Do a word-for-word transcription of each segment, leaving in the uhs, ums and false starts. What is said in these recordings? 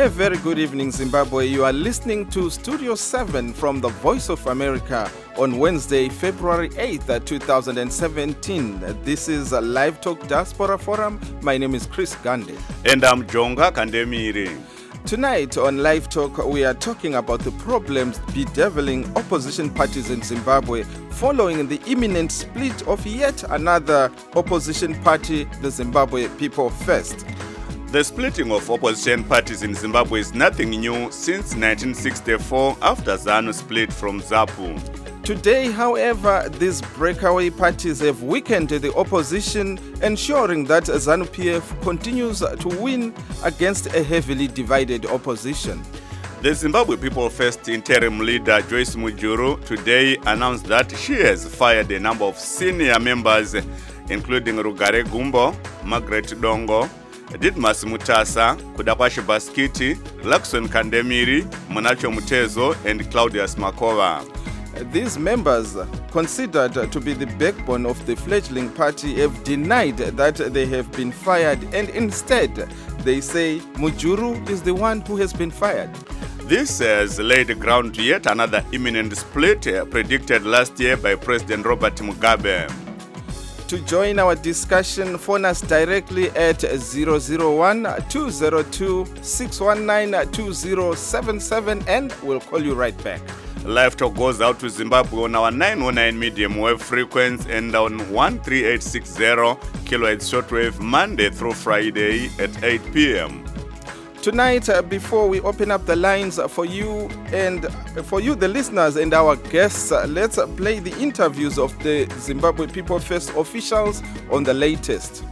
A very good evening, Zimbabwe. You are listening to Studio seven from the Voice of America on Wednesday, February eighth, twenty seventeen. This is a Live Talk Diaspora Forum. My name is Chris Gande. And I'm Jonga Kandemiri. Tonight on Live Talk, we are talking about the problems bedeviling opposition parties in Zimbabwe following the imminent split of yet another opposition party, the Zimbabwe People First. The splitting of opposition parties in Zimbabwe is nothing new since nineteen sixty-four after ZANU split from ZAPU. Today, however, these breakaway parties have weakened the opposition, ensuring that ZANU-P F continues to win against a heavily divided opposition. The Zimbabwe People First interim leader Joyce Mujuru today announced that she has fired a number of senior members, including Rugare Gumbo, Margaret Dongo, Didmas Mutasa, Kudakwashi Baskiti, Lakson Kandemiri, Munacho Mutezo, and Claudius Makova. These members, considered to be the backbone of the fledgling party, have denied that they have been fired, and instead they say Mujuru is the one who has been fired. This has laid ground to yet another imminent split uh, predicted last year by President Robert Mugabe. To join our discussion, phone us directly at zero zero one, two zero two, six one nine, two zero seven seven and we'll call you right back. Live Talk goes out to Zimbabwe on our nine oh nine medium wave frequency and on one three eight six zero kilohertz shortwave Monday through Friday at eight p.m. Tonight, uh, before we open up the lines for you and for you, the listeners and our guests, uh, let's uh, play the interviews of the Zimbabwe People First officials on the latest.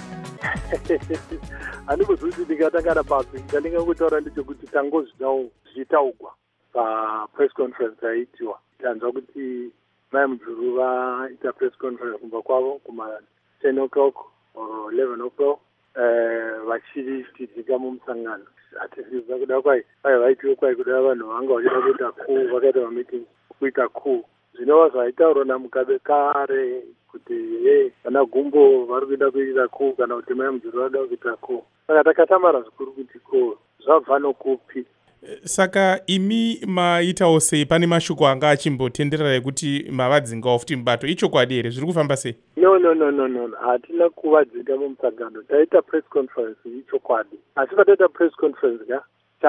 Press conference aitwa tanzwa kuti mai Mujuru vaita press conference kumba kwavo kuma ten o'clock or eleven o'clock eh vachiitika mumusangano atisiza kuda kwai vai vaitiwe kwai kuda vanhu vanga vachida kuita coup vakaita meeting kuita coup zvinova zvaitaurwa naMugabe kare kuti ye kana Gumbo vari kuenda kuita coup kana kuti mai Mujuru vada kuita coup saka takatamara zvikuru kuti ko zvabva nokupi. Saka imi maitawo sei? Pane mashoko anga achimbotenderera ekuti mavadzingawo futi mubato, ichokwadi here? Zviri kufamba sei? No, no, no, no, no. Hatina kuvadzinga mumusangano. Taita press conference ichokwadi. Asi pataita press conference ga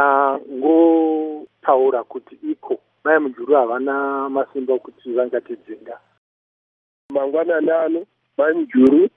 tangotaura kuti iko mai Mujuru havana masimba kuti vangatidzinga. Mangwanani ano mai Mujuru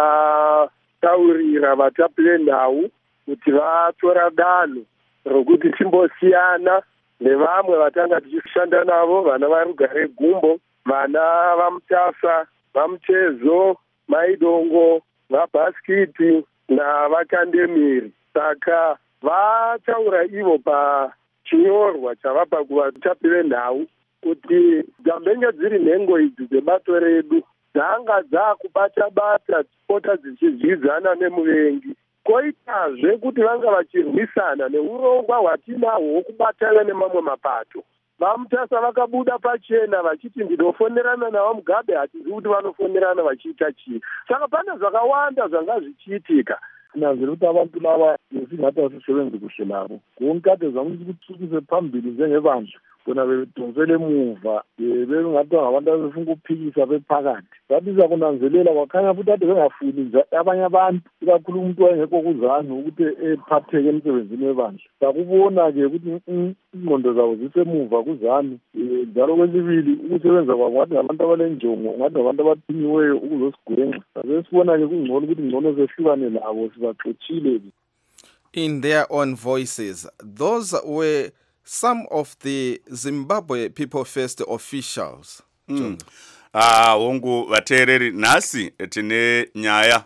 vataurira vatapire nhau kuti vatora danho rokuti timbosiyana nevamwe vatanga tichishanda navo, vana vaRugare Gumbo, vana vaMutasa, vaMutezo, Maidongo, vaBaskiti navakandemiri. Saka vataura ivo pachinyorwa chavapa kuvatapire nhau kuti dzambenge dziri nhengo idzi dzebato redu dzanga dzakubata-bata dzipota dzichizvidzana nemuvengi. Koitazve kuti vanga vachirwisana neurongwa hwatinahwo hwokubatana nemamwe mapato. VaMutasa vakabuda pachena vachiti ndinofonerana navaMugabe, hatizivi kuti vanofonerana vachiita chii. Saka pane zvakawanda zvanga zvichiitika. Nazviri kuti abantu lava zvisingati vasisevenzi kuhle navo kunkade zvamuti kutsukise phambili njengevanhu bona bedonsele emuva bengathi ngabantu abefunga ukuphikisa bephakathi. Babisa kunanzelela kwakhanya futhi ade bengafuni abanye abantu ikakhulu umuntu wayengekho kuZANU ukuthi ephatheke emsebenzini webandla. Sakubona-ke ukuthi ingqondo zabo zisemuva kuZANU, njalo kwesibili ukusebenza kwabo ngathi ngabantu abalenjongo, ngathi ngabantu abathinyiweyo ukuzosigenxa. Sabe sibona-ke kungcono ukuthi ngcono sehlukane labo sibaxotshile. In their own voices, those were some of the Zimbabwe People First officials. Mm. Ah, hongu vateereri, nhasi tine nyaya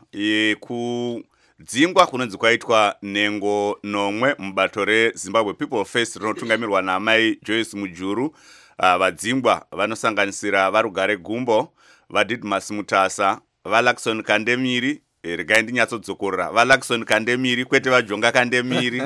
yekudzingwa kunonzi kwaitwa nhengo nomwe mubato reZimbabwe People First rinotungamirwa namai Joyce Mujuru. Uh, vadzingwa vanosanganisira vaRugare Gumbo, vaDidmas Mutasa, vaLakson Kandemiri, e, regai ndinyatsodzokora vaLaxon Kandemiri kwete vaJonga Kandemiri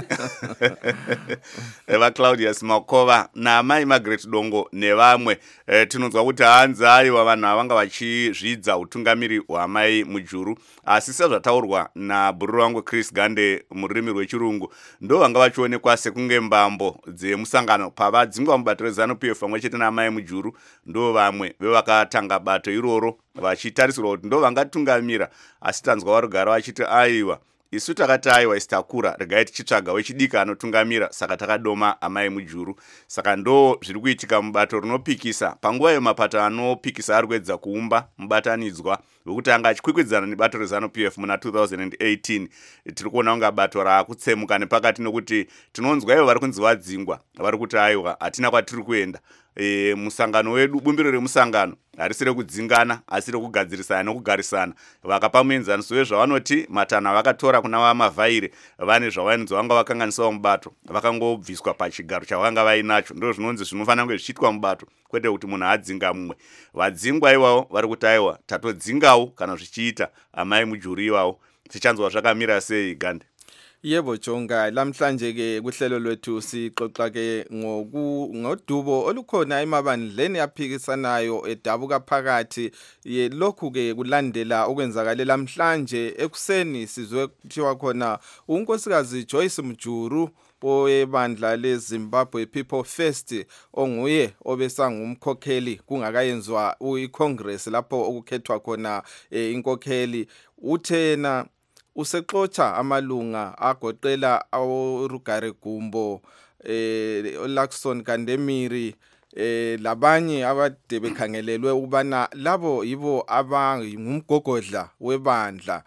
vaClaudius Makova naamai Margaret Dongo nevamwe. E, tinonzwa kuti hanzi aiwa vanhu avanga vachizvidza utungamiri hwamai Mujuru, asi sezvataurwa nabururu wangu Chris Gande mururimi rwechirungu ndo vanga vachionekwa sekunge mbambo dzemusangano pavadzingwa mubato reZANU-P F pamwe chete naamai Mujuru ndo vamwe vevakatanga bato iroro vachitarisirwa kuti ndo vangatungamira, asi tanzwa varugara vachiti aiwa isu takati aiwa isi takura regai tichitsvaga wechidiki anotungamira, saka takadoma amai Mujuru. Saka ndo zviri kuitika mubato rinopikisa panguva yemapato anopikisa ari kuedza kuumba mubatanidzwa wekuti anga achikwikwidzana nebato reZANU-P F muna two thousand eighteen. Tiri kuona kunga bato raakutsemuka nepakati nokuti tinonzwa ivo vari kunzi vadzingwa vari kuti aiwa hatina kwatiri kuenda. E, musangano wedu, bumbiro remusangano harisi rekudzingana asi rekugadzirisana nokugarisana. Vakapa muenzaniso wezvavanoti matana vakatora kuna vamavhaire vane zvavanonzi vanga vakanganisawo mubato vakangobviswa pachigaro chavanga vainacho. Ndo zvinonzi zvinofanira kunge zvichiitwa mubato, kwete kuti munhu adzinga mumwe. Vadzingwa ivavo vari kuti aiwa tatodzingawo kana zvichiita amai Mujuru ivavo. Tichanzwa zvakamira sei Gande? Yebo Jonga, lamhlanje ke kuhlelo lwethu sixoxa ke ngoku ngodubo olukhona emabandleni aphikisanayo edabuka phakathi ye lokhu ke kulandela okwenzakale lamhlanje ekuseni sizwe kuthiwa khona unkosikazi Joyce Mujuru owebandla leZimbabwe People First onguye obesangumkhokheli kungakayenzwa uCongress lapho okukhethwa khona e, inkokheli uthena usexoxa amalunga agoqela uRugare Gumbo, eh Laxon Kandemiri, eh labanye abade bekhangelelwe ukubana labo yibo abangumgogodla webandla.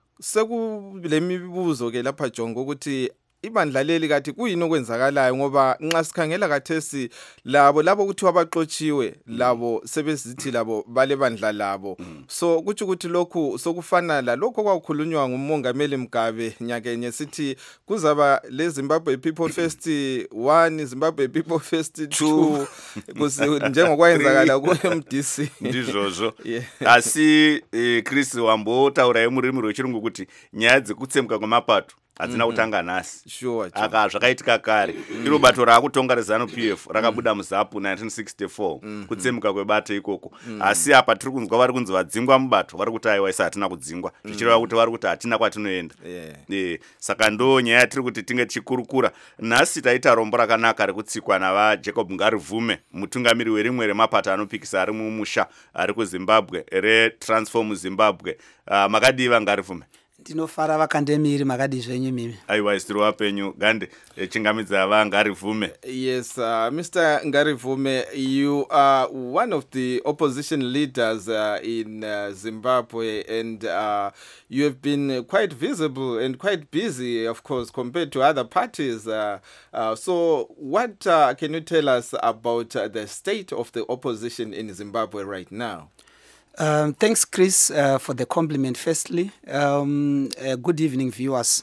Sekulemibuzo ke lapha Jongo ukuthi ibandla leli kathi kuyini okwenzakalayo, ngoba nxa sikhangela kathesi labo labo kuthiwa baxotshiwe labo sebezithi labo bale bandla labo. So kuthi ukuthi lokhu sokufana la lokho kwakukhulunywa ngumongameli Mugabe nyakenye sithi kuzaba le Zimbabwe People First one, Zimbabwe People First two njengokwenzakala ku-M D C ndizvozvo. Asi eh, Chris wambotaura emurimi rwechirungu kuti nyaya dzekutsemuka kwemapato hadzina kutanga nhasi. Sure. Aka zvakaitika kare. Iro bato raakutonga reZANU-P F rakabuda muZAPU nineteen sixty-four kutsemuka kwebato ikoko. Asi apa tiri kunzwa vari kunzi vadzingwa mubato vari kuti aiwa isi hatina kudzingwa, zvichireva kuti vari kuti hatina kwatinoenda. Eh, saka ndo nyaya yatiri kuti tinge tichikurukura. Nhasi taita rombo rakanaka rekutsikwa navaJacob Ngarivume, mutungamiri werimwe remapato anopikisa ari mumusha ari kuZimbabwe reTransform Zimbabwe. Uh, makadiva Ngarivume? Ndinofara vaKandemiri, makadi zvenyu mimi. Aiwa isiri wapenyu Gande chingamidza vaNgarivume. Yes, uh, Mister Ngarivume, you are one of the opposition leaders uh, in uh, Zimbabwe, and uh, you have been quite visible and quite busy, of course, compared to other parties. Uh, uh, so what uh, can you tell us about uh, the state of the opposition in Zimbabwe right now? Um, thanks, Chris, uh, for the compliment, firstly. Um, uh, good evening, viewers.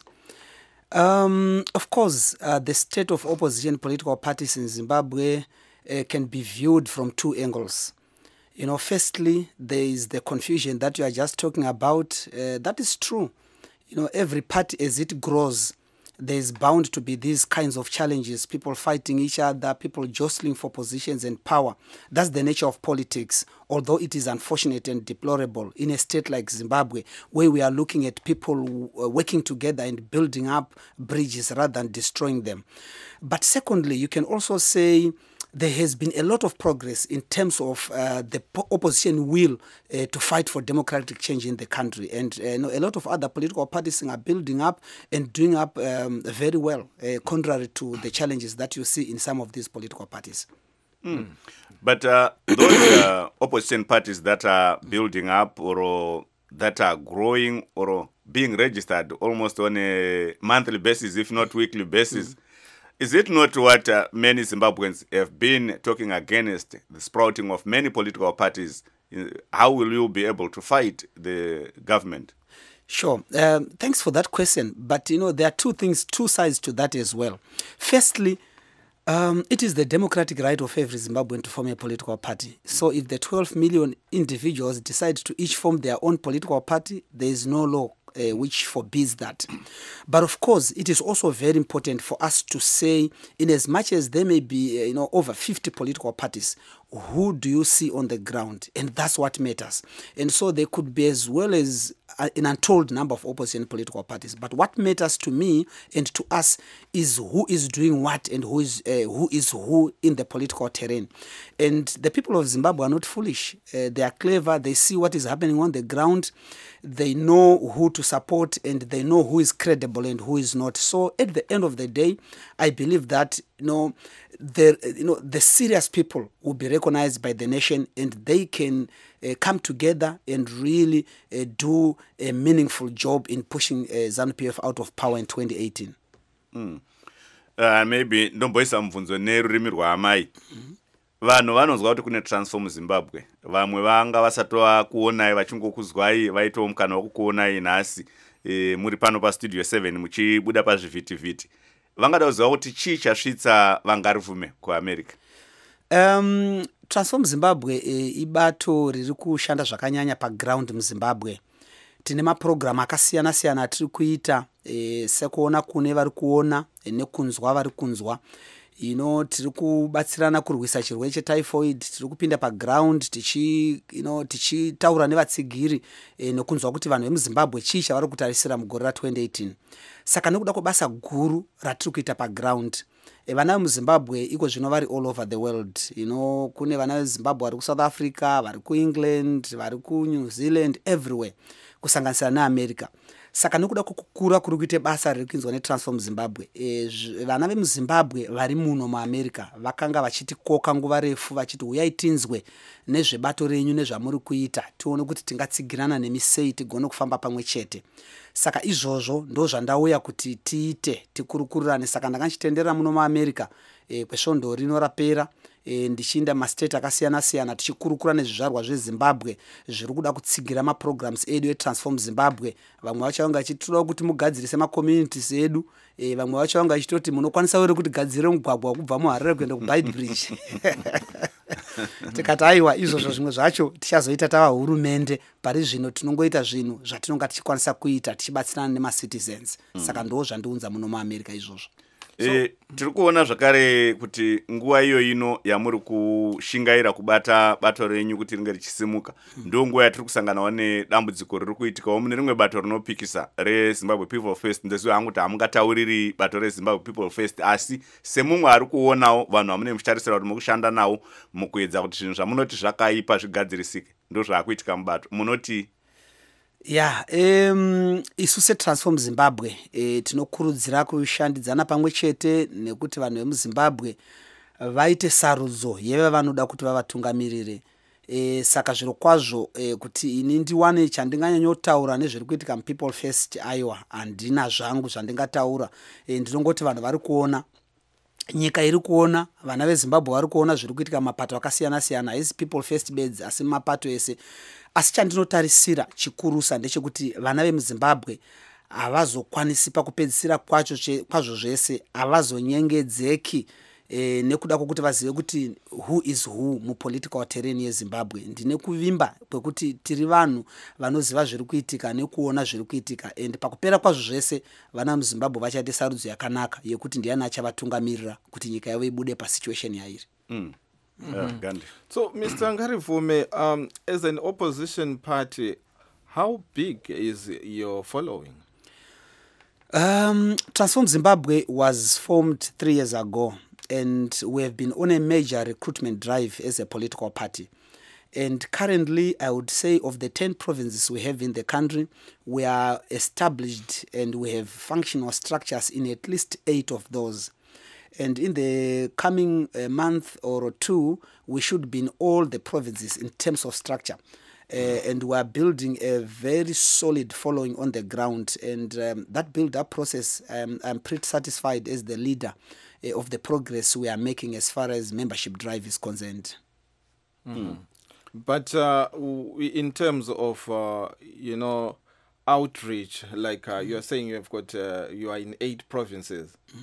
Um, of course, uh, the state of opposition political parties in Zimbabwe uh, can be viewed from two angles. You know, firstly, there is the confusion that you are just talking about. Uh, that is true. You know, every party as it grows, there is bound to be these kinds of challenges, people fighting each other, people jostling for positions and power. That's the nature of politics, although it is unfortunate and deplorable in a state like Zimbabwe, where we are looking at people working together and building up bridges rather than destroying them. But secondly, you can also say there has been a lot of progress in terms of uh, the opposition will uh, to fight for democratic change in the country. And uh, you know, a lot of other political parties are building up and doing up um, very well, uh, contrary to the challenges that you see in some of these political parties. Mm. But uh, those uh, opposition parties that are building up or that are growing or being registered almost on a monthly basis, if not weekly basis, mm. is it not what uh, many Zimbabweans have been talking against, the sprouting of many political parties? How will you be able to fight the government? Sure. Um, thanks for that question. But, you know, there are two things, two sides to that as well. Firstly, um, it is the democratic right of every Zimbabwean to form a political party. So if the twelve million individuals decide to each form their own political party, there is no law uh, which forbids that. But of course, it is also very important for us to say, in as much as there may be, uh, you know, over fifty political parties, who do you see on the ground? And that's what matters. And so there could be as well as an untold number of opposition political parties. But what matters to me and to us is who is doing what and who is uh, who is who in the political terrain. And the people of Zimbabwe are not foolish. Uh, they are clever. They see what is happening on the ground. They know who to support and they know who is credible and who is not. So at the end of the day, I believe that, you know, the, you know, the serious people will be recognized by the nation and they can uh, come together and really uh, do a meaningful job in pushing uh, ZANU-P F out of power in twenty eighteen. Mm. Uh, maybe ndomboisa mvunzo nerurimi rwaamai. Mm-hmm. Vanhu vanonzwa kuti kune transform Zimbabwe. Vamwe vanga vasatwa kuonai vachingokuzwai vaitawo mukana wekukuonai nhasi e, muri pano pastudio seven muchibuda pazvivhitivhiti. Vangada kuziva kuti chii chasvitsa vangarivume kuAmerica? Um, Transform Zimbabwe e, ibato riri kushanda zvakanyanya paground muZimbabwe. Tine maprogram akasiyana siyana atiri kuita e, sekuona kune vari kuona e, nekunzwa vari kunzwa. You know, tiri kubatsirana kurwisa chirwere chetyphoid, tiri kupinda paground tichi, you know, tichitaura nevatsigiri e, nekunzwa kuti vanhu vemuZimbabwe chii chavari kutarisira mugore ra twenty eighteen. Saka nekuda kwebasa guru ratiri kuita paground. E, vana vemuZimbabwe iko zvino vari all over the world. You know, kune vana veZimbabwe vari kuSouth Africa, vari kuEngland, vari kuNew Zealand, everywhere, kusanganisira neAmerica. Saka nekuda kukura kuri kuite basa riri kuinzwa neTransform Zimbabwe, e, vana vemuZimbabwe vari muno muAmerica vakanga vachitikoka nguva refu vachiti uyai tinzwe nezvebato renyu nezvamuri kuita tione kuti tingatsigirana nemisei tigone kufamba pamwe chete. Saka izvozvo ndo zvandauya kuti tiite tikurukurirane. Saka ndakachitendera muno muAmerica e, kwesvondo rino rapera e, ndichiinda mastate akasiyana siyana tichikurukura nezvizvarwa zveZimbabwe zviri kuda kutsigira maprograms edu eTransform Zimbabwe. Vamwe vacho vanga vachitoda kuti mugadzirise macommunities edu, e, vamwe vacho vanga vachitoti munokwanisa uri kuti gadzire mugwagwa wakubva muHarare kuenda kuBeitbridge. Tikati aiwa izvozvo zvimwe zvacho tichazoita tava hurumende, pari zvino tinongoita zvinhu zvatinonga tichikwanisa kuita tichibatsirana nemacitizens. Mm. Saka ndo zvandiunza muno muAmerica izvozvo. So, e, tiri kuona zvakare kuti nguva iyo ino yamuri kushingaira kubata bato renyu kuti ringe richisimuka, mm. ndo nguva yatiri kusanganawo nedambudziko riri kuitikawo mune rimwe bato rinopikisa reZimbabwe People First. Ndeziva hangu kuti hamungatauriri bato reZimbabwe People First, asi semumwe ari kuonawo vanhu vamune muchitarisira kuti mukushanda nawo mukuedza kuti zvinhu zvamunoti zvakaipa zvigadzirisike, ndo zvaakuitika mubato, munoti? Ya, yeah, um, isu seTransform Zimbabwe e, tinokurudzira kushandidzana pamwe chete nekuti vanhu vemuZimbabwe vaite sarudzo yeve vanoda kuti vavatungamirire. E, saka zviro kwazvo e, kuti ini ndiwane chandinganyanyotaura nezviri kuitika muPeople First, aiwa handina zvangu zvandingataura. E, ndinongoti vanhu vari kuona, nyika iri kuona, vana veZimbabwe vari kuona zviri kuitika mapato akasiyana siyana, haisi People First beds asi mapato ese. Asi chandinotarisira chikurusa ndechekuti vana vemuZimbabwe havazokwanisi pakupedzisira kwacho kwazvo zvese, havazonyengedzeki e, nekuda kwokuti vazive kuti who is who mupolitical terrain yeZimbabwe. Ndine kuvimba kwekuti tiri vanhu vanoziva zviri kuitika nekuona zviri kuitika, and pakupera kwazvo zvese vana vemuZimbabwe vachaite sarudzo yakanaka yekuti ndiani achavatungamirira kuti nyika yavo ibude pasituation yairi. Mm. Mm-hmm. Uh, so, Mister Ngarivume, um, as an opposition party, how big is your following? Um, Transform Zimbabwe was formed three years ago, and we have been on a major recruitment drive as a political party. And currently, I would say of the ten provinces we have in the country, we are established and we have functional structures in at least eight of those. And in the coming uh, month or two, we should be in all the provinces in terms of structure. Uh, and we are building a very solid following on the ground. And um, that build-up process, um, I'm pretty satisfied as the leader uh, of the progress we are making as far as membership drive is concerned. Mm. But uh, in terms of, uh, you know, outreach, like uh, you're saying you've got, uh, you are in eight provinces. Mm-hmm.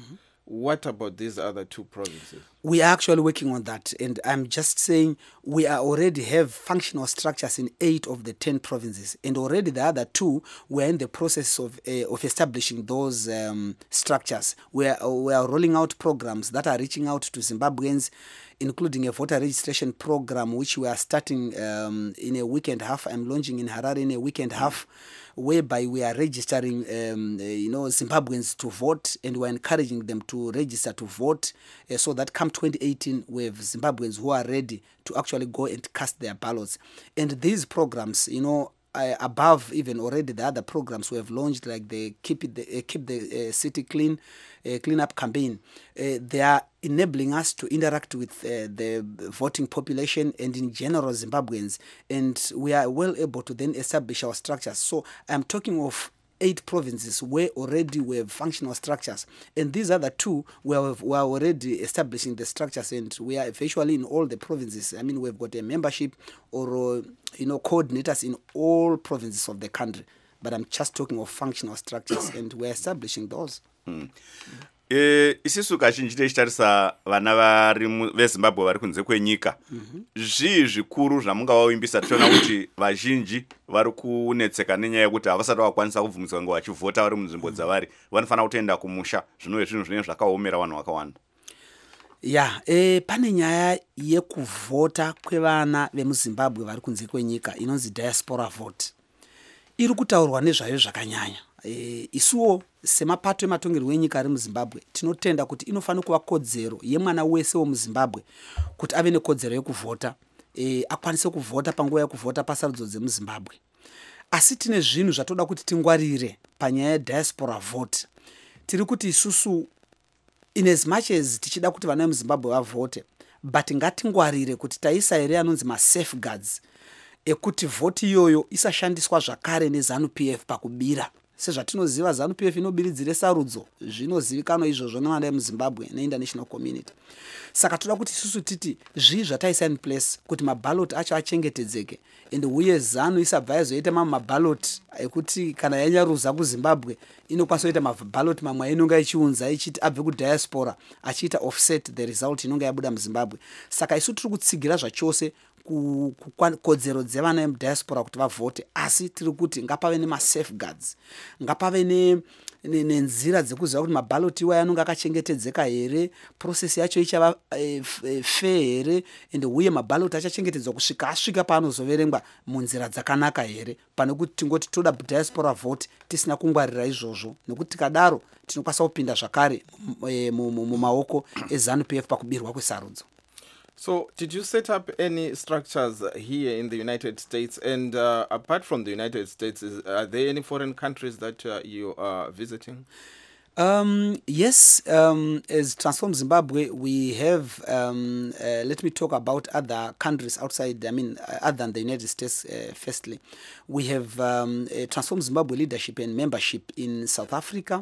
What about these other two provinces? We are actually working on that, and I'm just saying we are already have functional structures in eight of the ten provinces, and already the other two we're in the process of uh, of establishing those um, structures. We are we are rolling out programs that are reaching out to Zimbabweans, including a voter registration program which we are starting um, in a week and a half. I'm launching in Harare in a week and a half, whereby we are registering, um, uh, you know, Zimbabweans to vote, and we're encouraging them to register to vote, uh, so that come twenty eighteen, we have Zimbabweans who are ready to actually go and cast their ballots. And these programs, you know, uh, above even already the other programs we have launched, like the Keep it the, uh, keep the uh, City Clean, uh, Clean Up campaign, uh, they are enabling us to interact with uh, the voting population and in general Zimbabweans, and we are well able to then establish our structures. So I'm talking of eight provinces where already we have functional structures, and these other two we are, we are already establishing the structures, and we are virtually in all the provinces. I mean, we've got a membership or uh, you know coordinators in all provinces of the country, but I'm just talking of functional structures and we're establishing those. Hmm. Eh, isisu kazhinji tichitarisa vana vari veZimbabwe vari kunze kwenyika, zvii zvikuru zvamungavimbisa tichiona kuti vazhinji vari kunetseka nenyaya yekuti havasati vakwanisa kubvumidzwa kunge vachivhota vari munzvimbo dzavari, vanofanira kutoenda kumusha, zvinove zvinhu zvinenge zvakaomera vanhu vakawanda. Ya, e, pane nyaya yekuvhota kwevana vemuZimbabwe vari kunze kwenyika inonzi diaspora vote. Iri kutaurwa nezvayo zvakanyanya. E, isuwo semapato ematongerwo enyika ari muZimbabwe tinotenda kuti inofanira kuva kodzero yemwana wese womuZimbabwe kuti ave nekodzero yekuvhota, e, akwanise kuvhota panguva yekuvhota pasarudzo dzemuZimbabwe. Asi tine zvinhu zvatoda kuti tingwarire panyaya yediaspora vote. Tiri kuti isusu in as much as tichida kuti vana vemuZimbabwe vavhote, but ngatingwarire kuti taisa here anonzi masafeguards ekuti vhoti iyoyo isashandiswa zvakare neZANU P F pakubira. Sezvatinoziva ZANU P F inobiridzire sarudzo, zvinozivikanwa izvozvo nevana vemuZimbabwe neInternational community. Saka toda kuti isusu titi zvii zvataisa in place kuti maballot acho achengetedzeke, and uye ZANU isabva yazoita mamwe maballot ekuti kana yanyaruza kuZimbabwe inokwanisa kuita maballot mamwe ainonga ichiunza ichiti abve kudiaspora achiita offset the result inonga yabuda muZimbabwe. Saka isu tiri kutsigira zvachose kodzero dzevana vemudiaspora kuti vavhote, asi tiri kuti ngapave nemasafeguards, ngapave nenzira dzekuziva kuti maballot iwayo anonga akachengetedzeka here, process yacho ichava e, e, fair here, and uye maballot achachengetedzwa kusvika asvika paanozoverengwa munzira dzakanaka here, pane kuti tingoti toda diaspora vote tisina kungwarira izvozvo, nekuti tikadaro tinokwanisa kupinda zvakare mumaoko eZANU P F pakubirwa kwesarudzo. So, did you set up any structures here in the United States? And uh, apart from the United States, is, are there any foreign countries that uh, you are visiting? Um, yes, um, as Transform Zimbabwe, we have, um, uh, let me talk about other countries outside, I mean, uh, other than the United States, uh, firstly. We have um, Transform Zimbabwe leadership and membership in South Africa.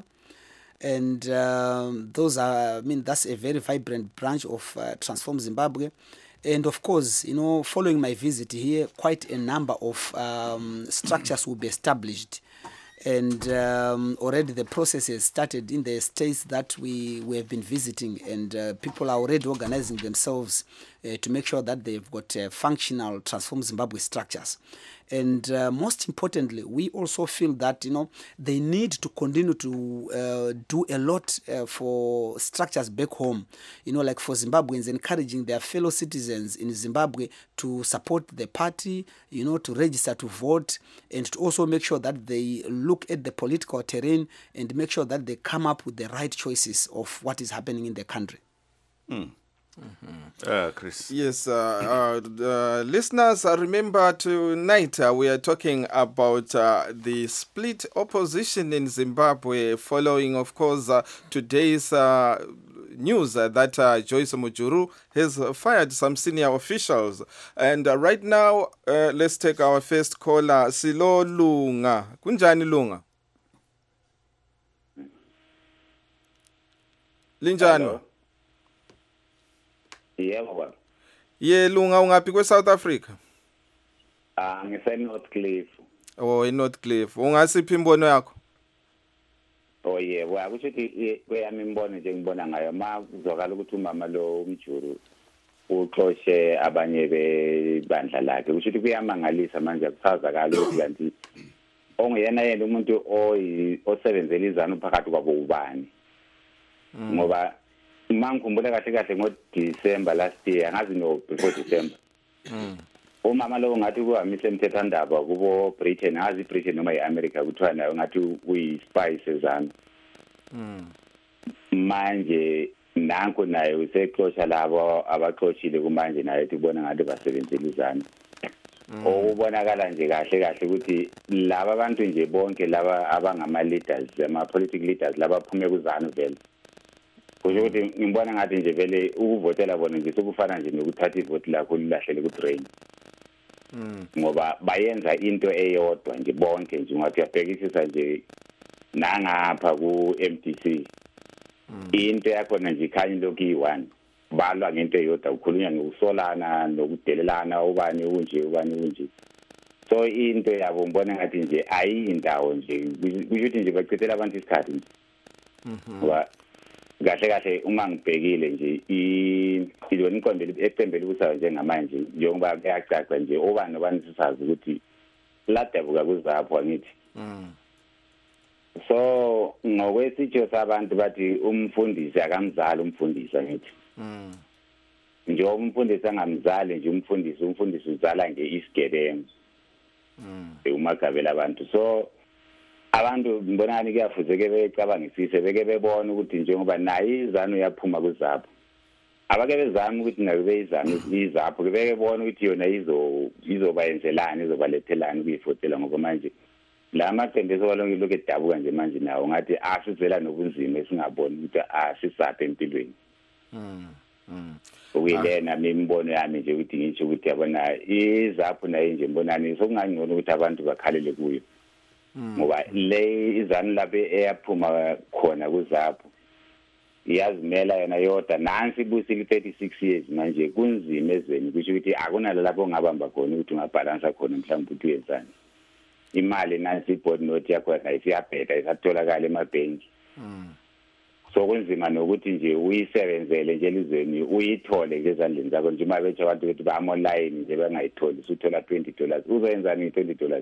And um, those are, I mean, that's a very vibrant branch of uh, Transform Zimbabwe. And of course, you know, following my visit here, quite a number of um, structures will be established. And um, already the process has started in the states that we, we have been visiting, and uh, people are already organizing themselves uh, to make sure that they've got uh, functional Transform Zimbabwe structures. And uh, most importantly, we also feel that, you know, they need to continue to uh, do a lot uh, for structures back home, you know, like for Zimbabweans, encouraging their fellow citizens in Zimbabwe to support the party, you know, to register to vote, and to also make sure that they look at the political terrain and make sure that they come up with the right choices of what is happening in the country. Mm. Mm-hmm. Uh, Chris. Yes, uh, uh, uh, listeners, uh, remember tonight uh, we are talking about uh, the split opposition in Zimbabwe following, of course, uh, today's uh, news uh, that uh, Joyce Mujuru has uh, fired some senior officials. And uh, right now, uh, let's take our first caller, Silo Lunga. Kunjani Lunga? Linjani? Yebo baba. Ye Lunga ungaphi kwe South Africa? Ah, ngise North Cliff. Oh, in North Cliff. Ungasiphi imbono yakho? Oh yebo akusho ukuthi kweyami imbono nje ngibona ngayo ma kuzokala ukuthi umama lo umjuru uxoshe abanye bebandla lakhe kusho ukuthi kuyamangalisa manje akuchazakala ukuthi kanti ongeyena yena umuntu osebenzela izanu phakathi kwabo ubani ngoba mangikhumbula kahle kahle ngoDecember last year ngazi no before December umama lo ngathi kuhamise umthethwandaba kubo Britain ngazi Britain noma iAmerica kuthiwa nayo ngathi uyi-spy sezanu manje nanko naye usexosha labo abaxoshile kumanje naye tibona ngathi basebenzela izanu okubonakala nje kahle kahle ukuthi laba bantu nje bonke laba abangama leaders ama political leaders laba phume kuzanu vele kusho ukuthi ngibona ngathi nje vele ukuvotela bona nje sokufana nje nokuthatha ivote lakho lilahlele ku train ngoba bayenza into eyodwa nje bonke nje ngathi uyabhekisisa nje nangapha ku M D C into yakho nje ikhanya lokhu yi-one balwa ngento eyodwa ukhulunywa ngokusolana nokudelelana ubani unje ubani unje so into yabo ngibona ngathi nje ayindawo nje kusho ukuthi nje bachithela abantu isikhathi nje ngoba kahle kahle uma ngibhekile nje ilona inqondo ecembele kusayo njengamanje njengoba kuyacaca nje obani nobani sisazi ukuthi ladabuka kuzapho ngithi so ngokwesitsho sabantu bathi umfundisi akamzali umfundisi ngithi nje umfundisi angamzali nje umfundisi umfundisi uzala ngeisigebengu umagabela abantu so abantu ngibonani kuyafuzeke becabangisise beke bebona ukuthi njengoba nayi izanu yaphuma kuzapho abake bezama ukuthi nabe beyizana izapho beke bebona ukuthi yona izo izobayenzelana izobalethelana kuyifotela ngoba manje la maqembu sobalonke lokho edabuka nje manje nawo ngathi asizela nobunzima esingaboni ukuthi asisaphe empilweni ukuyilena imbono yami nje ukuthi ngisho ukuthi yabona izapho naye nje mbonani sokungangcono ukuthi abantu bakhalele kuyo ngoba le izanu lapho eyaphuma khona kuzapho iyazimela yona yodwa nansi ibusile thirty-six years manje kunzima ezweni kusho ukuthi akunala lapho ongabamba khona ukuthi ungabhalansa khona mhlawumbe ukuthi uyenzani imali nansi board note yakho ayisiyabheda isatholakala emabhenki so kunzima nokuthi nje uyisebenzele nje elizweni uyithole ngezandleni zakho nje uma bethe abantu ukuthi bama online nje bangayitholi usuthola twenty dollars uzoyenzani twenty dollars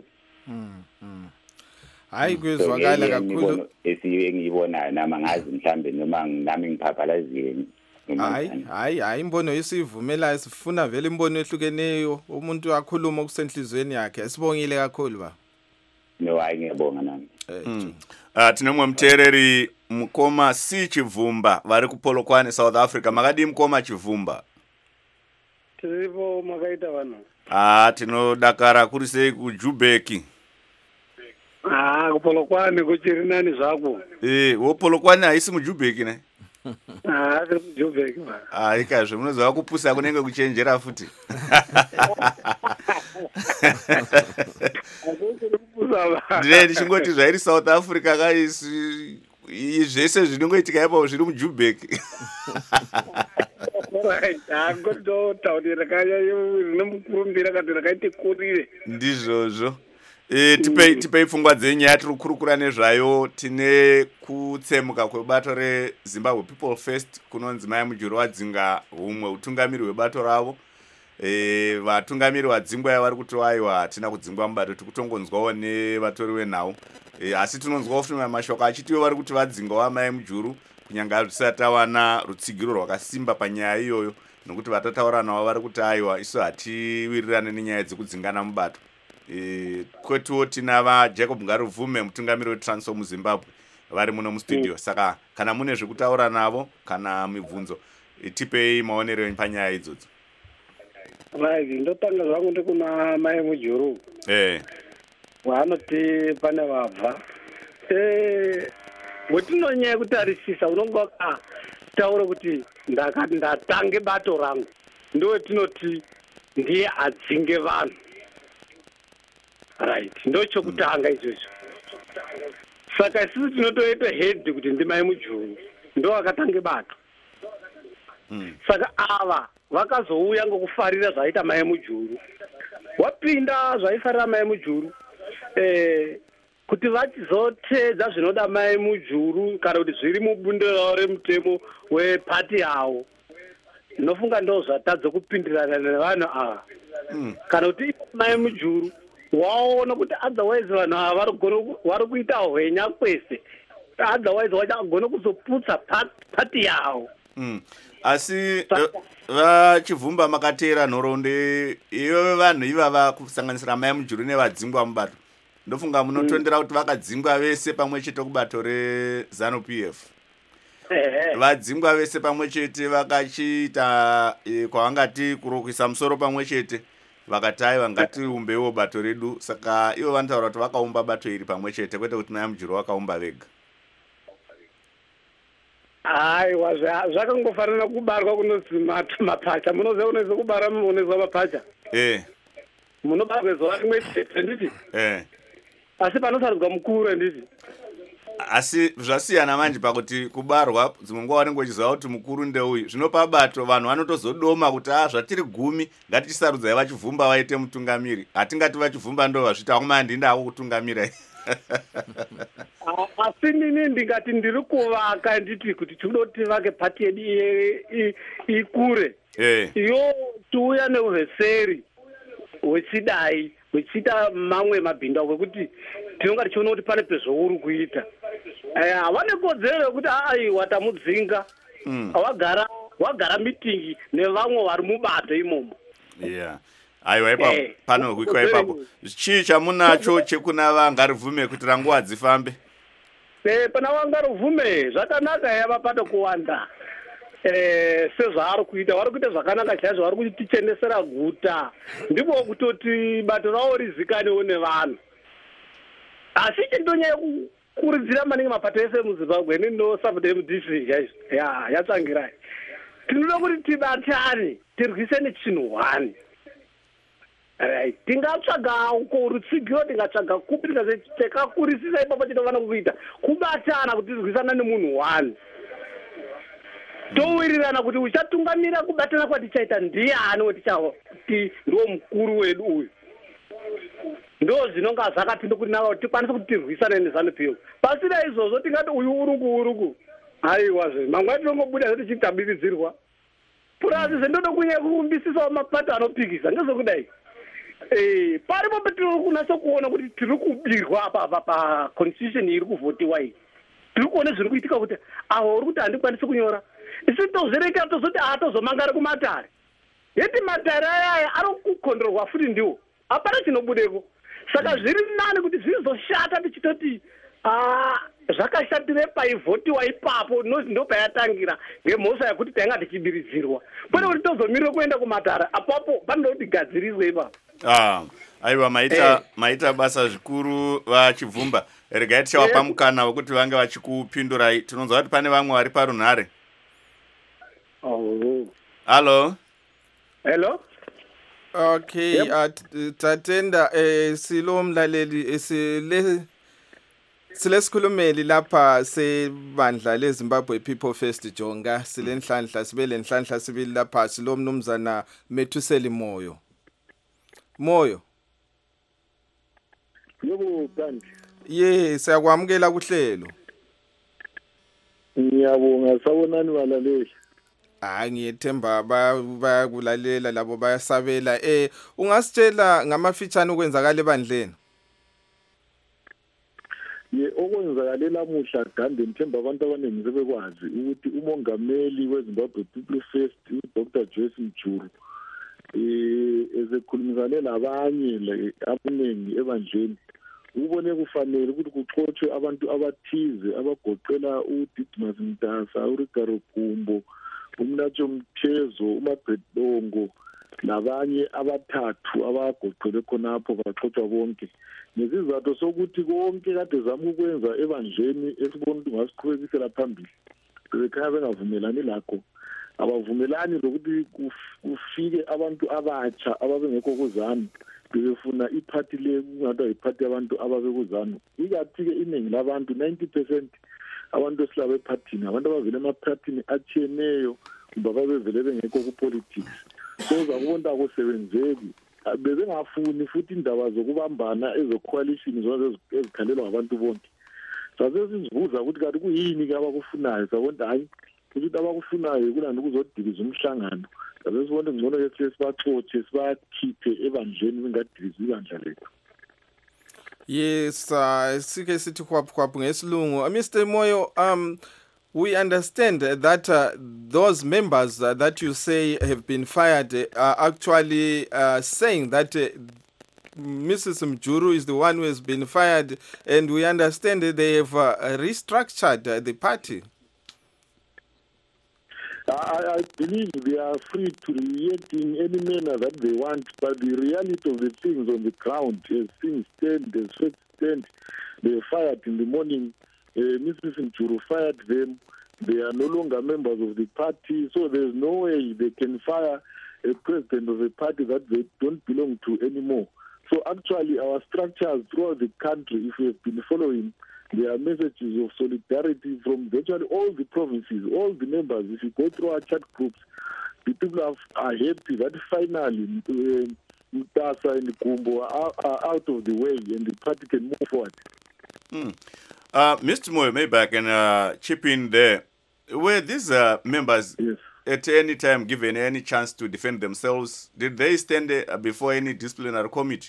hayi kuzwakala kakhulu esiyengiyibonayo nama ngazi mhlambe noma nami ngiphaphalaziwe hayi hayi hayi imbono isivumela sifuna vele imbono ehlukeneyo umuntu akhuluma okusenhlizweni yakhe asibongile kakhulu ba no hayi ngiyabonga nami ah tinomwe mtereri mkoma si Chivumba vari kupolokwane South Africa makadi mkoma Chivumba tiripo makaita vano ah tinodakara kuri sei kuJubeki ah kupolokwane kuchiri nani zvako eh wopolokwane haisi muJubeki ne ah tiri muJubeki ba ah ikazve munozwa kupusa kunenge kuchenjera futi ndine ndichingoti zvairi South Africa kaisi zvese zvinongoitika ipapo zviri muJubeki ndizvozvo e tipei tipei pfungwa dzenyaya tiri kukurukura nezvayo tine kutsemuka kwebato reZimbabwe People First kunonzi Mai Mujuru wadzinga humwe utungamiri hwebato ravo e vatungamiri vadzingwa vari kuti aiwa hatina kudzingwa mubato tikutongonzwawo nevatori venhau e, asi tinonzwawo futi mashoko achitiwo vari kuti vadzingwa Mai Mujuru kunyanga zvisati tawana rutsigiro rwakasimba panyaya iyoyo nokuti vatataura navo vari kuti aiwa isu hatiwirirane nenyaya dzekudzingana mubato e, kwetuwo tina vaJacob Ngaruvume mutungamiri weTransform muZimbabwe vari muno mustudio mm. Saka kana mune zvekutaura navo kana mibvunzo e, tipei maonero panyaya idzodzo. Right, ndotanga zvangu ndikuna Mai Mujuru. Eh. Vanoti pane vabva. Eh, mutinonyanya kutarisisa unonga taura kuti ndakati ndatange bato rangu. Ndo tinoti ndiye adzinge vanhu. Right, ndocho kutanga izvozvo. Saka sisi tinotoita head kuti ndi Mai Mujuru. Ndo akatange bato. Mm. Saka ava vakazouya ngokufarira zvaita Mai Mujuru. Wapinda zvaifarira Mai Mujuru. Eh kuti vachizotedza zvinoda mai Mujuru kana kuti zviri mubundo ravo remutemo wepati yavo. Ndinofunga ndo zvatadza kupindirana nevanhu ava. Mm. Kana kuti mai Mujuru waona kuti otherwise vanhu ava vari kuita hwenya kwese, otherwise vachagona kuzoputsa pati yavo. Mm. Asi vachivhumba makatera nhoroondo iyo vanhu ivava kusanganisira mai Mujuru nevadzingwa mubato. Ndofunga munotondera kuti vakadzingwa vese pamwe chete kubato reZANU P F. Vadzingwa vese pamwe chete vakachiita kwavangati kurokwisa musoro pamwe chete, vakati aiwa ngatiumbewo bato redu. Saka ivo vanotaura kuti vakaumba bato iri pamwe chete, kwete kuti mai Mujuru vakaumba vega. Aiwa, zvakangofanana kubarwa kunonzi mapacha. Munoziva unonzi kubara munonzi mapacha. Eh. Munobarwa zuva rimwe chete nditi. Eh. Asi panosarudza mukuru nditi. Asi zvasiyana manje pakuti kubarwa dzimwe nguva vanenge vachiziva kuti mukuru ndeuyu. Zvinopa bato vanhu vanotozodoma kuti ah zvatiri gumi ngatichisarudza vachivhumba vaite mutungamiri. Hatingati vachivhumba ndo vazvita akuma ndinda ako kutungamira. Asi nini ndingati ndiri kuvaka nditi kuti tinoda kuti tivake pati yedu ikure. Iyo tiuya neuvheseri hwechidai hwechiita mamwe mabhinda kwekuti tinonga tichiona kuti pane pezvouri kuita. Havane kodzero yekuti aiwa tamudzinga. Wagara wagara mitingi nevamwe vari mubato imomo. Yeah. Aiwa ipapo pano kuikwa ipapo. Chii chamunacho chekuna vangarivume kuti ranguva dzifambe? Eh pana vangarivume zvakanaka yava pato kuwanda. Eh sezvaari kuita vari kuita zvakanaka chaizvo, vari kutichenesera guta. Ndipo kutoti bato ravo rizikanewo nevanhu. Asi chindonyaya kuridzira maningi mapato ese muZimbabwe nino Sabudemu district guys. Ya yatsangirai. Tinoda kuti tibatane, tirwise nechinhuhwani. Right. Tingatsvaga kurutsigiro, tingatsvaga kupi, tikakurisisa ipapo chinovana kuita kubatana kuti tirwisana nemunhu wani. Towirirana kuti uchatungamira kubatana kwatichaita ndiani wetichati ndiwo mukuru wedu uyu. Ndo zvinonga zvakapinda kuti nawo tikwanise kuti tirwisane neZANU P F. Pasina izvozvo tingati uyu uruku uruku. Aiwa zve mangwana tinongobuda kuti chitabiridzirwa. Purasi zvendoda kunyanya kurumbisisawo mapato anopikisa ngezvekudai. Eh paripo petiri kunasa kuona kuti tiri kubirwa apa pa constitution iri kuvhotiwa iyi. Tiri kuona zviri kuitika kuti aho uri kuti handikwanisi kunyora. Isi tozvireka tozoti atozomangara kumatare. Yeti matare aya ari kukondorwa futi ndiwo. Hapana chinobudeko. Saka zviri nani kuti zvirizoshata tichitoti ah zvakashatire paivhotiwa ipapo ndo payatangira ngemhosa yekuti tainga tichibiridzirwa. Pane kuti tozomirira kuenda kumatara apapo panoda kuti gadziriswe ipapo. Ah, aiwa maita eh. maita basa zvikuru vachivhumba. Regai tichawapa eh. mukana wekuti vange vachikupindurai. Tinonzwa kuti pane vamwe vari parunhare. Oh. Hello. Hello. Okay, yep. At tatenda eh silo mlaleli sile silesikhulumeli lapha sebandla leZimbabwe People First Jonga silenhlanhla sibele nhlanhla sibili lapha silo mnumzana Methuseli Moyo. Moyo. Yebo kanti. Ye siyakwamukela kuhlelo. Ngiyabonga sawonani balaleli. Ah ngiyethemba bayakulalela labo bayasabela. Eh ungasitshela ngamafitshane okwenzakala ebandleni? Ye okwenzakala lamuhla Gande ngithemba abantu abaningi sebekwazi ukuthi umongameli weZimbabwe People First uDr Joyce Mujuru eh ezekhulumisane labanye le abaningi ebandleni ubone kufanele ukuthi kuxoxwe abantu abathize abagoqela uDidmus Mdasa, uRugare Gumbo, uMnatsho Mthezo, uMagret Dongo nabanye abathathu abagoqele khonapho baxoxwa bonke. Nesizathu sokuthi konke kade zama ukwenza ebandleni esibona ukuthi ngasiqhubekisela phambili. Bekhaya bengavumelani lakho. Abavumelani lokuthi kufike abantu abatsha ababengekho kuZANU befuna iphathi le kungathi iphathi yabantu ababekuzanu. Ikathi ke iningi labantu ninety percent abantu esilabe ephathini abantu abavele emaphathini atshiyeneyo kumbe abavele bengekho ku politics. So zakubona kusebenzeki bebengafuni futhi indaba zokubambana ezo-coalition zona ezikhandelwa ngabantu bonke. Sase sizibuza ukuthi kanti kuyini-ke abakufunayo, sabona hayi ukuthi abakufunayo kulanda ukuzodiliza umhlangano. Sase sibona ngcono ke sibaxotshe sibakhiphe ebandleni singadilizi ibandla lethu. Yes, uh, sike sithi khwaphu khwaphu ngesilungu. Uh, Mister Moyo, um, we understand that uh, those members uh, that you say have been fired uh, are actually uh, saying that uh, Missus Mjuru is the one who has been fired, and we understand that they have uh, restructured uh, the party. I, I believe they are free to react in any manner that they want, but the reality of the things on the ground, as things stand, as facts stand, they were fired in the morning. Uh, Missus Mjuru fired them. They are no longer members of the party, so there's no way they can fire a president of a party that they don't belong to anymore. So actually, our structures throughout the country, if we have been following, there are messages of solidarity from virtually all the provinces, all the members. If you go through our chat groups, the people are, are happy that finally uh, Mutasa and Gumbo are, are out of the way and the party can move forward. Mm. Uh, Mister Moyo, maybe I can uh, chip in there. Were these uh, members yes. at any time given any chance to defend themselves? Did they stand uh, before any disciplinary committee?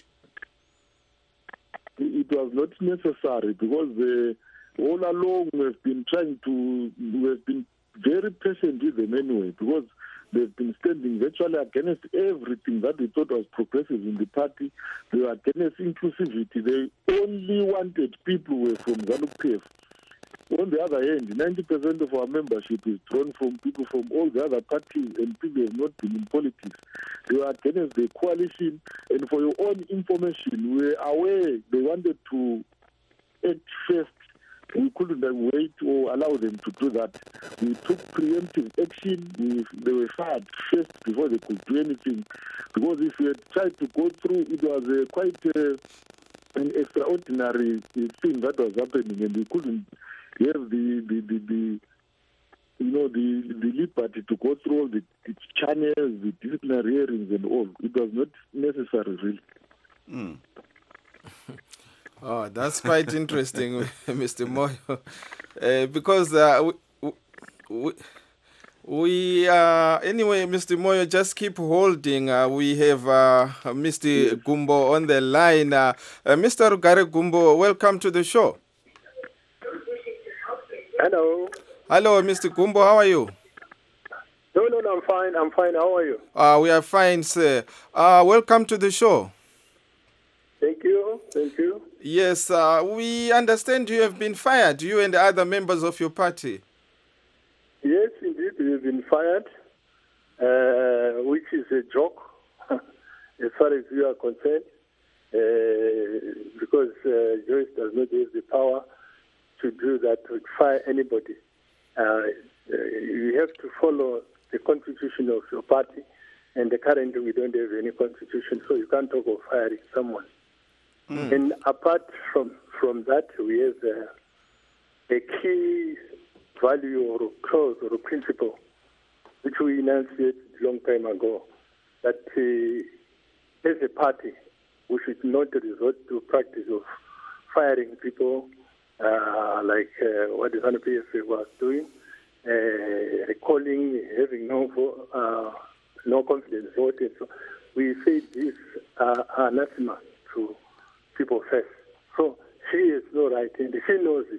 It was not necessary because uh, all along we have been trying to, we have been very patient with them anyway, because they've been standing virtually against everything that they thought was progressive in the party. They were against inclusivity. They only wanted people who were from ZANU-P F. On the other hand, ninety percent of our membership is drawn from people from all the other parties and people who have not been in politics. They were against the coalition, and for your own information, we are aware they wanted to act first. We couldn't wait or allow them to do that. We took preemptive action. We, they were fired first before they could do anything. Because if we had tried to go through, it was uh, quite uh, an extraordinary thing that was happening, and we couldn't have the, the, the, the you know, the, the liberty to go through all the, the channels, the disciplinary hearings and all. It was not necessary, really. Mm. Oh, that's quite interesting, Mister Moyo, uh, because uh, we, we, we uh, anyway, Mister Moyo, just keep holding. Uh, we have uh, Mister Yes. Gumbo on the line. Uh, uh, Mister Rugare Gumbo, welcome to the show. Hello. Hello, Mister Gumbo, how are you? No, no, no, I'm fine. I'm fine. How are you? Uh, we are fine, sir. Uh, welcome to the show. Thank you. Thank you. Yes, uh, we understand you have been fired, you and the other members of your party. Yes, indeed, we have been fired, uh, which is a joke as far as we are concerned, uh, because uh, Joyce does not have the power to do that, to fire anybody. Uh, uh, you have to follow the constitution of your party, and currently we don't have any constitution, so you can't talk of firing someone. Mm. And apart from, from that, we have uh, a key value or a clause or a principle which we enunciated a long time ago, that uh, as a party, we should not resort to practice of firing people uh, like uh, what the ZANU-P F was doing, uh, recalling, having no vo- uh, no confidence vote. And so we say this uh, anathema to people first. So she has no right, and she knows it.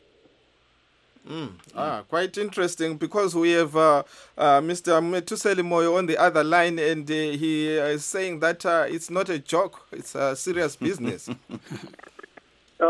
Mm. Ah, quite interesting, because we have uh, uh, Mister Metuseli Moyo on the other line, and uh, he uh, is saying that uh, it's not a joke, it's a serious business. uh,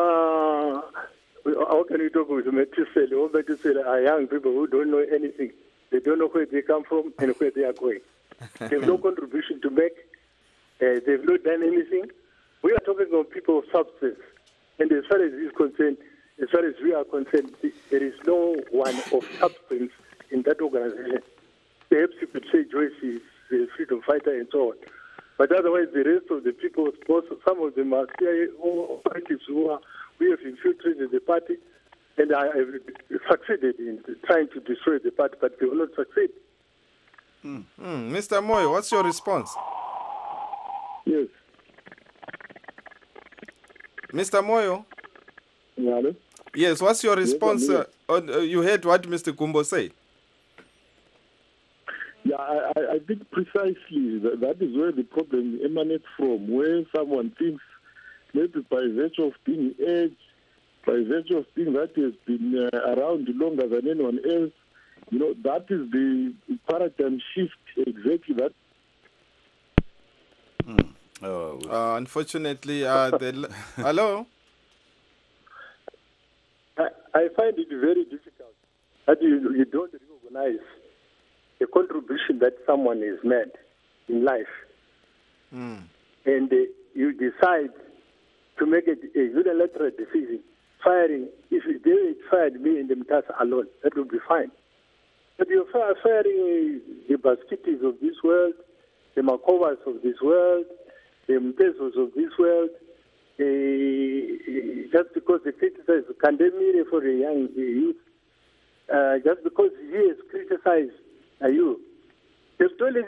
how can you talk with Metuseli? All Metuseli are young people who don't know anything. They don't know where they come from and where they are going. They have no contribution to make. Uh, they have not done anything. We are talking of people of substance. And as far as this is concerned, as far as we are concerned, there is no one of substance in that organization. Perhaps you could say Joyce is a freedom fighter and so on. But otherwise, the rest of the people, some of them are C I A operatives who are, we have infiltrated the party, and I have succeeded in trying to destroy the party, but they will not succeed. Mm. Mm. Mister Moyo, what's your response? Yes. Mister Moyo? Hello? Yes, what's your response? Yes, uh, on, uh, you heard what Mister Gumbo said. Yeah, I, I- I think precisely that, that is where the problem emanates from, where someone thinks maybe by virtue of being aged, by virtue of being that he has been uh, around longer than anyone else, you know, that is the paradigm shift exactly that. Mm. Oh. Uh, unfortunately, uh, the... Hello? I, I find it very difficult that you, you don't recognize the contribution that someone has made in life. Mm. And uh, you decide to make a, a unilateral decision, firing. If they had fired me and the Mtasa alone, that would be fine. But you're fi- firing uh, the Baskitis of this world, the Makovas of this world, the Mtesos of this world, uh, just because they criticize Kandemire for the young uh, youth, uh, just because he has criticized uh, you. There's always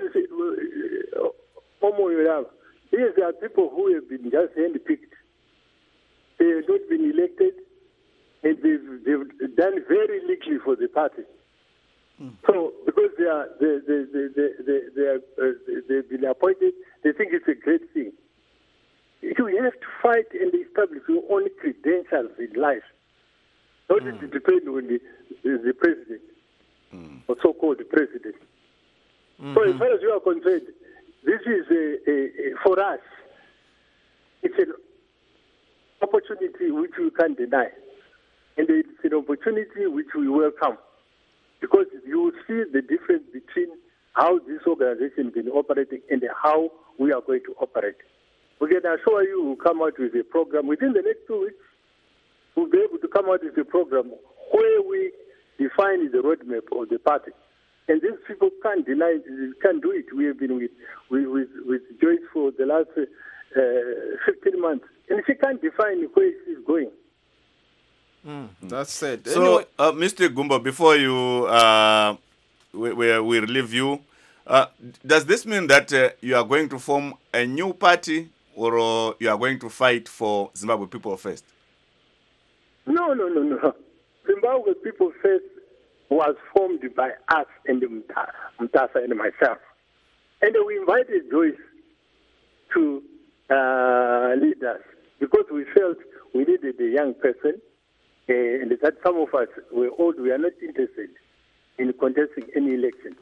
Omo Yorava. Yes, there are people who have been just handpicked. They have not been elected, and they've, they've done very little for the party. Mm. So, because they are they they they they, they, they are uh, they've been appointed, they think it's a great thing. You have to fight and establish your own credentials in life, not mm. to depend on the the, the president mm. or so-called president. Mm-hmm. So, as far as you are concerned, this is a, a, a, for us. It's an opportunity which we can't deny, and it's an opportunity which we welcome, because you will see the difference between how this organization has been operating and how we are going to operate. We can assure you we'll come out with a program within the next two weeks. We'll be able to come out with a program where we define the roadmap of the party. And these people can't deny it, can't do it. We have been with with, with, with Joyce for the last uh, fifteen months, and she can't define where she's going. Mm, that's said. So, anyway, uh, Mister Gumbo, before you uh, we, we, we relieve you, uh, does this mean that uh, you are going to form a new party, or uh, you are going to fight for Zimbabwe People First? No, no, no, no. Zimbabwe People First was formed by us and Mtasa and myself. And we invited Joyce to uh, lead us because we felt we needed a young person, uh, and that some of us were old. We are not interested in contesting any election.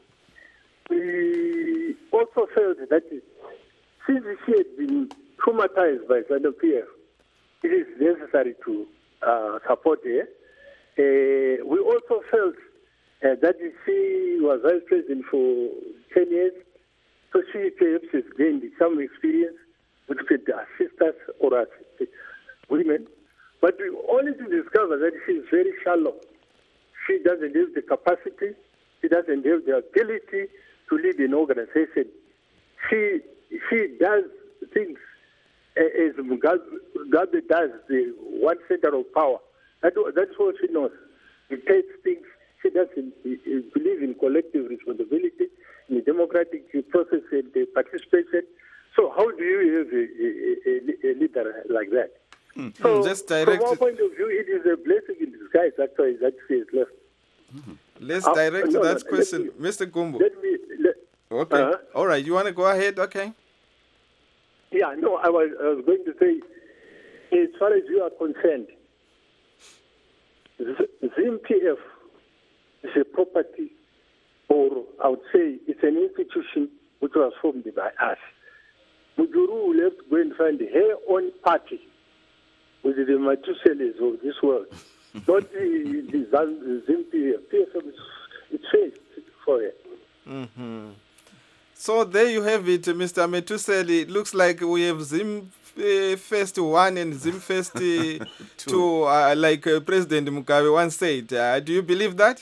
We also felt that since she had been traumatized by ZANU-P F, it is necessary to uh, support her. Uh, we also felt uh, that she was vice president for ten years, so she perhaps has gained some experience which could assist us or assist women. But we only to discover that she is very shallow. She doesn't have the capacity, she doesn't have the ability to lead an organization. She she does things uh, as Mugabe does, the one center of power. That, that's what she knows. She takes things. She doesn't believe in collective responsibility, in the democratic process and the participation. So how do you have a, a, a leader like that? Mm. So Just direct from our point of view, it is a blessing in disguise, actually, that she is left. Mm-hmm. Let's Uh, direct no, that no, question. me- Mister Gumbo. Let me... Let, Okay. Uh-huh. All right. You want to go ahead? Okay. Yeah, no, I was, I was going to say, as far as you are concerned, ZIM P F is a property, or I would say it's an institution which was formed by us. Mujuru will have to go and find her own party with the Matuseles of this world, not the, the ZIM P F. P F is it's safe for her. Mm-hmm. So there you have it, Mister Metuseli. It looks like we have Zim uh, First one and Zim First uh, two, two uh, like uh, President Mugabe once said. Uh, do you believe that?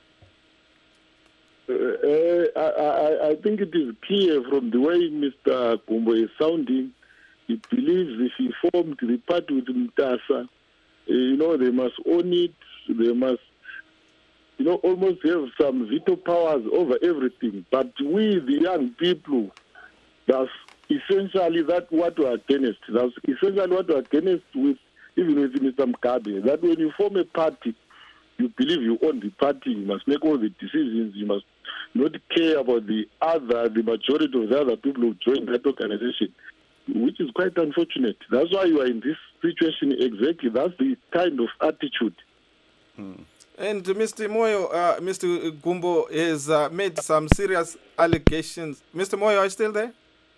Uh, uh, I, I, I think it is clear from the way Mister Gumbo is sounding. He believes if he formed the party with Mtasa, uh, you know, they must own it. They must, you know, almost have some veto powers over everything. But we, the young people, thus essentially that what we're against. That's essentially what we're against with, even with Mister Mugabe, that when you form a party, you believe you own the party, you must make all the decisions, you must not care about the other, the majority of the other people who join that organization, which is quite unfortunate. That's why you are in this situation exactly. That's the kind of attitude. Hmm. And Mister Moyo, uh, Mister Gumbo has uh, made some serious allegations. Mister Moyo, are you still there?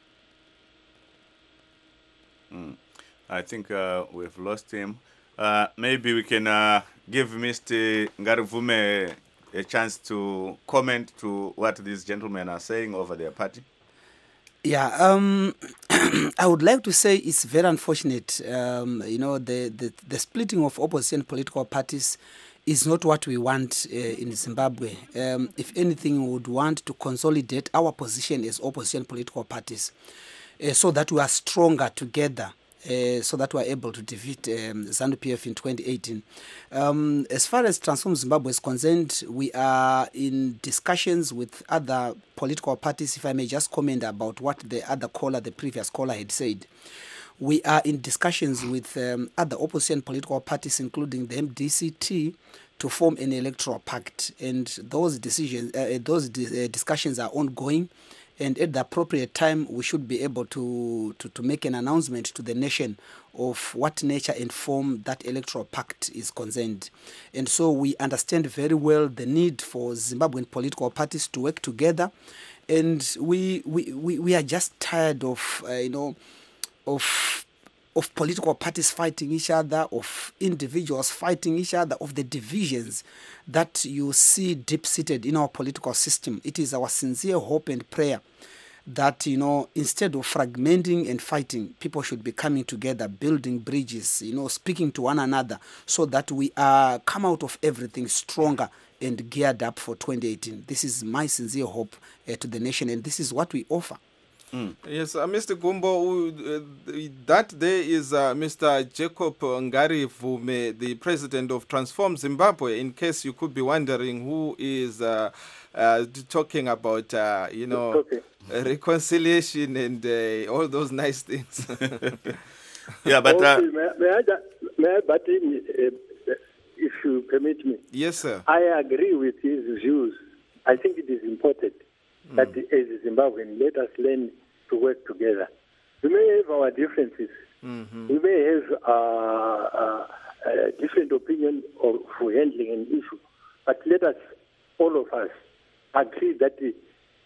Hmm. I think uh, we've lost him. Uh, maybe we can uh, give Mister Ngarivume a chance to comment to what these gentlemen are saying over their party. Yeah, um, I would like to say it's very unfortunate. Um, you know, the, the, the splitting of opposition political parties is not what we want uh, in Zimbabwe. Um, if anything, we would want to consolidate our position as opposition political parties uh, so that we are stronger together. Uh, so that we are able to defeat um, ZANU-P F in twenty eighteen. Um, as far as Transform Zimbabwe is concerned, we are in discussions with other political parties. If I may just comment about what the other caller, the previous caller had said. We are in discussions with um, other opposition political parties, including the M D C T, to form an electoral pact. And those decisions, uh, those di- uh, discussions are ongoing. And at the appropriate time, we should be able to, to, to make an announcement to the nation of what nature and form that electoral pact is concerned. And so we understand very well the need for Zimbabwean political parties to work together. And we we, we, we are just tired of, uh, you know, of of political parties fighting each other, of individuals fighting each other, of the divisions that you see deep-seated in our political system. It is our sincere hope and prayer that, you know, instead of fragmenting and fighting, people should be coming together, building bridges, you know, speaking to one another, so that we uh, come out of everything stronger and geared up for twenty eighteen. This is my sincere hope uh, to the nation, and this is what we offer. Mm. Yes, uh, Mister Gumbo, uh, that there is uh, Mister Jacob Ngarivume, the president of Transform Zimbabwe, in case you could be wondering who is uh, uh, talking about, uh, you know, okay. uh, reconciliation and uh, all those nice things. Yeah, but... Uh, okay, may, may I, may I but in, uh, if you permit me. Yes, sir. I agree with his views. I think it is important mm. that as Zimbabwean, let us learn to work together. We may have our differences. Mm-hmm. We may have uh, uh, a different opinion of for handling an issue, but let us, all of us, agree that the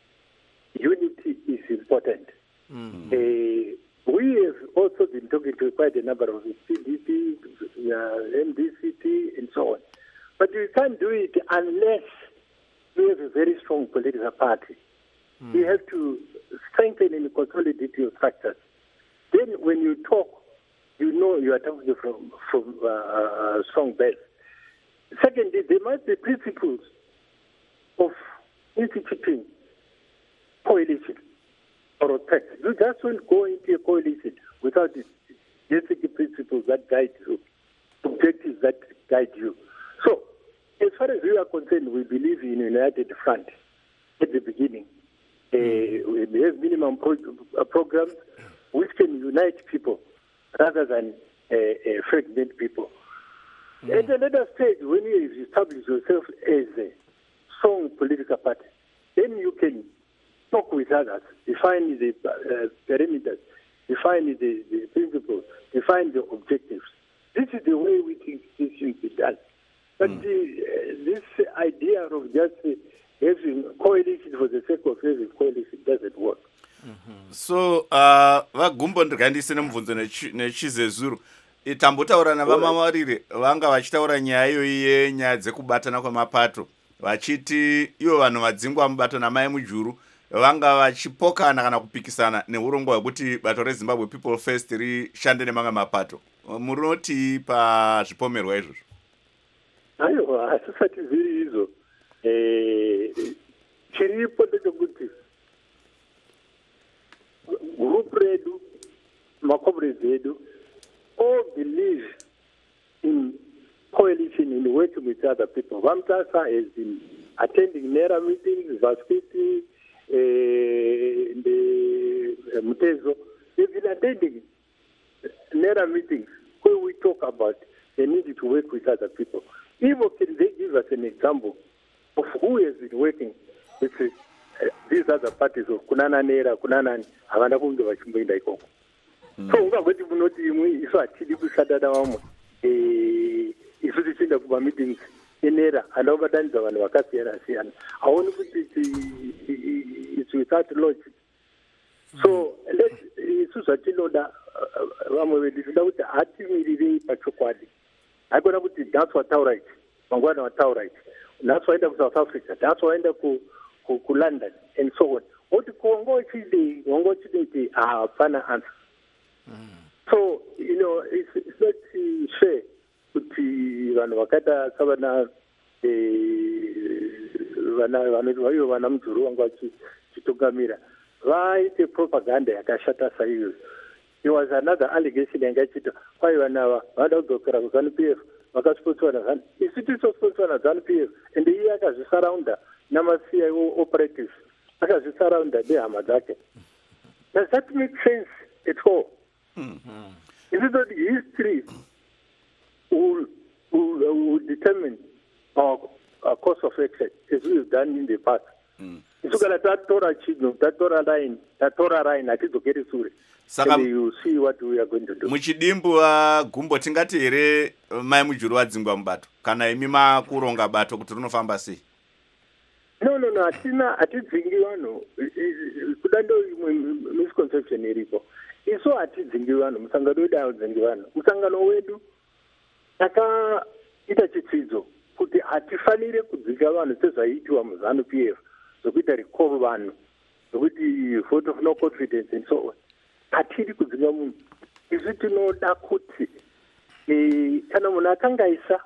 unity is important. Mm-hmm. Uh, we have also been talking to quite a number of P D P, uh, M D C T, and so on. But we can't do it unless we have a very strong political party. Mm. We have to strengthen and consolidate your structures. Then when you talk, you know you are talking from, from uh, a strong base. Secondly, there must be principles of instituting coalition or a pact. You just won't go into a coalition without the basic principles that guide you, objectives that guide you. So, as far as we are concerned, we believe in a united front at the beginning. Uh, we have minimum pro- uh, programs which can unite people rather than uh, uh, fragment people. Mm. At a later stage, when you establish yourself as a strong political party, then you can talk with others, define the uh, parameters, define the, the principles, define the objectives. This is the way we think this should be done. But mm. the, uh, this idea of just uh, having coalition for the sake of having coalition doesn't work. Mm-hmm. So, uh, vagumbo ndirikandise nemubvunzo nechizezuru tambotaura navamamarire vanga vachitaura nyaya iyoyi yenyaya dzekubatana kwemapato vachiti ivo vanhu vadzingwa mubato namai mujuru vanga vachipokana kana kupikisana neurongwa hwekuti bato reZimbabwe People First rishande nemamwe mapato. Munoti pazvipomerwa izvozvo? Aiwa, hatisati zviri izvo. Chiripo ndechekuti group redu, macomrades edu, all believe in coalition, in working with other people. Vamtasa has been attending NERA meetings, Vaskiti, uh, the uh, Mutezo, they've been attending NERA meetings where we talk about the need to work with other people. Even can they give us an example of who has been working with uh, these other parties of Kunana NERA, Kunana, Havana Kunga Vachimba Ikoko. So, what you know, you saw a Chili Sadadam, isu tichinda kuba meetings inera anovadanidza vanhu vakasiyana siyana haoni kuti it's without logic. So isu zvatinoda vamwe vedu toda kuti hatimirirei pachokwadi haikona kuti nhasi wataura ichi mangwana wataura ichi nhasi waenda kuSouth Africa nhasi waenda kuLondon and so on oti kongo chidei kongo chidei hapana answer. So you know it's, it's not uh, fair kuti vanhu vakaita savana vana vaivo vana Mujuru vanga vachitungamira vaite propaganda yakashata saiyo. There was another allegation yanga ichita kwai vanava vada kudzokera kuZANU P F vakasponsorwa naZANU isu tisosponsorwa naZANU P F ende iye akazvisaraunda nama-C I O operatives akazvisaraunda nehama dzake. Does that make sense at all? Mm-hmm. Is it that history will, will, will determine our, our course of action as we have done in the past? Isukala tatora chino, tatora line, tatora line, atizokeri sure. And you see what we are going to do. Muchidimbu wa Gumbo tingati here mai Mujuru wadzingwa mubato kana imi makuronga bato kuti runofamba sei? No, no, no, atina atidzingi vanhu kudando misconception iripo. Iso hatidzingi vanhu musangano wedu haudzingi vanhu musangano wedu takaita chitsidzo kuti hatifanire kudzinga vanhu sezvaitwa muZANU P F zvokuita recall vanhu zvokuti vote of no confidence and so on. Hatiri kudzinga munhu isu tinoda kuti kana munhu akangaisa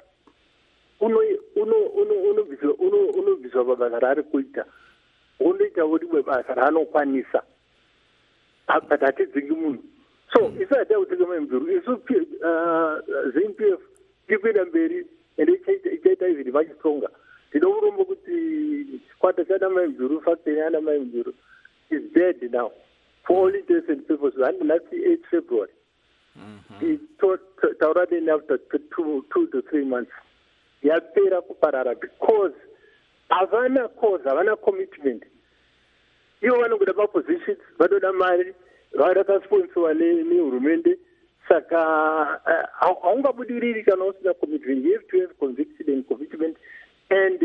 unobviswa pabasa raari kuita unoitawo rimwe basa raanokwanisa but hatidzingi munhu. So isu hatia kudzinga mai Mujuru isu ZANU P F iri kuenda mberi ende ichaita izvi vachitsonga. Ndinourombo kuti chikwata chana mai Mujuru factory yana mai Mujuru is dead now for all intents and purposes until last eighth February. He taura then after two, two to three months yapera kuparara because havana cause havana commitment. Ivo vanogoda mapositions vanoda mari vakasponsorwa nehurumende saka haungabudiriri kana usina commitment. You have to have conviction and commitment and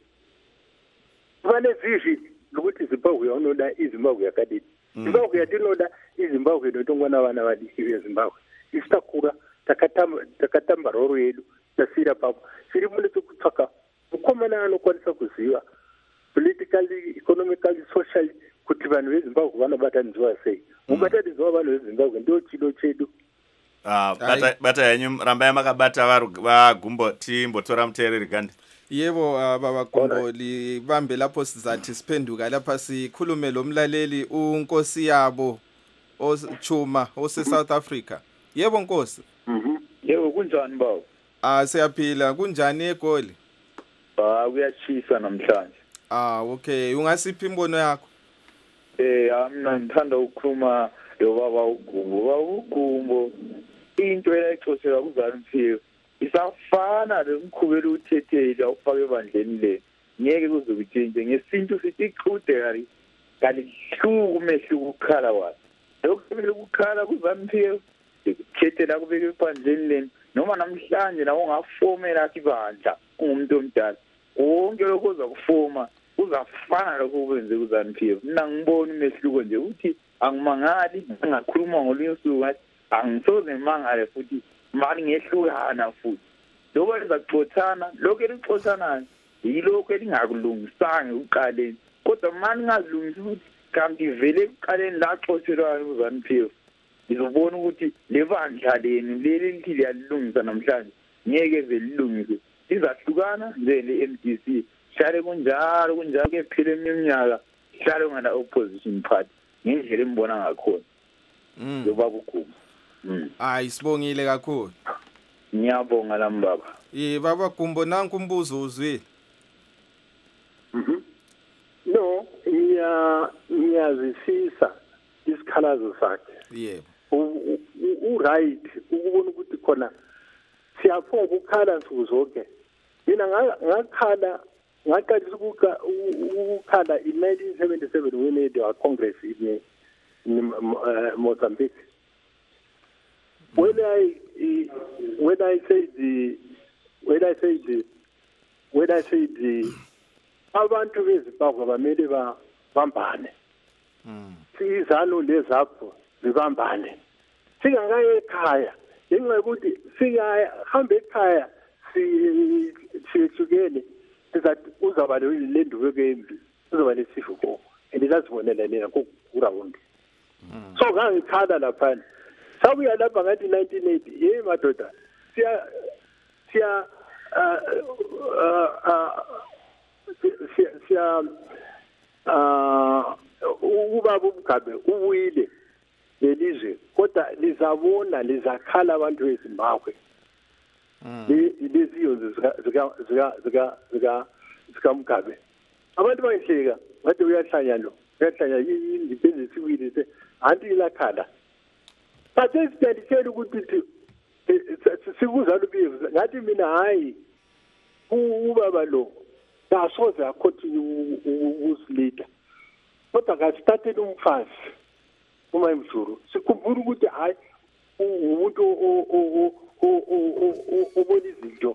vane vision nokuti Zimbabwe yaunoda iZimbabwe yakadini. Zimbabwe yatinoda iZimbabwe inotongwa navana vadiki veZimbabwe. Isu takura takatamba roro yedu tasira papo zviri mune chekutsvaka mukomana anokwanisa kuziva politically, economically, socially kuti vanhu veZimbabwe vanobatanidzwa sei. Mubatanidzwa vanhu veZimbabwe ndio chido chedu. Ah, bata bata yanyu rambai makabata vaGumbo timbotora muteereri ganda. Yebo baba Gumbo libambe lapho sizathi siphenduka lapha sikhulume lo mlaleli uNkosi yabo oChuma ose South Africa. Yebo Nkosi. Mhm. Yebo kunjani bawo? Ah siyaphila kunjani eGoli? Ah kuyachisa namhlanje. Ah okay ungasiphi imbono yakho? Eh mina ngithanda ukukhuluma lo baba uGumbo. Baba uGumbo into eyayichosela kuZANU P F isafana lemkhubeli uthethele ufake ebandleni le ngeke kuze kutshintshe ngesintu sithi iqhuderi kanti hluku mehluku ukukhala wathi lokho ukukhala kuZANU P F ukuthethela kubeke ebandleni leni noma namhlanje nawo ngafomela ibandla umuntu omdala wonke lokho uzakufoma uzafana lokho kwenze kuZANU P F. Mina ngibona umehluko nje uthi angimangali ngakhuluma ngolunye usuku ngathi angisoze ngimangale futhi mali ngehlukana futhi lokho lizaxothana lokho elixothana yilokho elingakulungisanga uqaleni kodwa mali ngazilungisa ukuthi kanti vele uqaleni laxothelwa kuZANU P F izobona ukuthi lebandla leni leli lithi liyalungisa namhlanje ngeke velilungise izahlukana nje le-M D C hlale kunjalo kunjalo ke phela eminyaka hlale ungana opposition party ngendlela embona ngakhona yoba bukhulu. Hayi sibongile kakhulu. Ngiyabonga lami baba. Eh baba Gumbo nanku umbuzo uzwe. Mhm. No, iya ngiyazisisa isikhathi isikhalazo sakhe yebo u-right ukubona ukuthi khona siyafuna ukukhala nsuku zonke. Mina ngakhala ngaqalisa ukukhala in nineteen seventy-seven when we had our congress in, in uh, Mozambique. When I when I say the when I say the when I say the abantu bezimbabwe bamele babambane. Sizalo lezapho zibambane. Singakaye ekhaya ngenxa yokuthi singahamba ekhaya si sihlukene sizathi uzaba le ndubo kembi uzaba lesifo ko andizazibonela lena ku ground. So ngangikhala lapha sabuya lapha ngathi nineteen eighty hey madoda siya siya siya siya uh ubaba uMgabe uwile lelizwe kodwa lizabona lizakhala abantu beZimbabwe lezi yonke zika zika zika zika zika Mugabe abantu bayihleka bathi uyahlanya lo uyahlanya independence sibili se anti ilakhala bathe sidedicate ukuthi sikuza lubizo ngathi mina hayi ubaba lo asoze acontinue ukusilida kodwa ka started umfazi uma imzulu sikhumbula ukuthi hayi umuntu obona izinto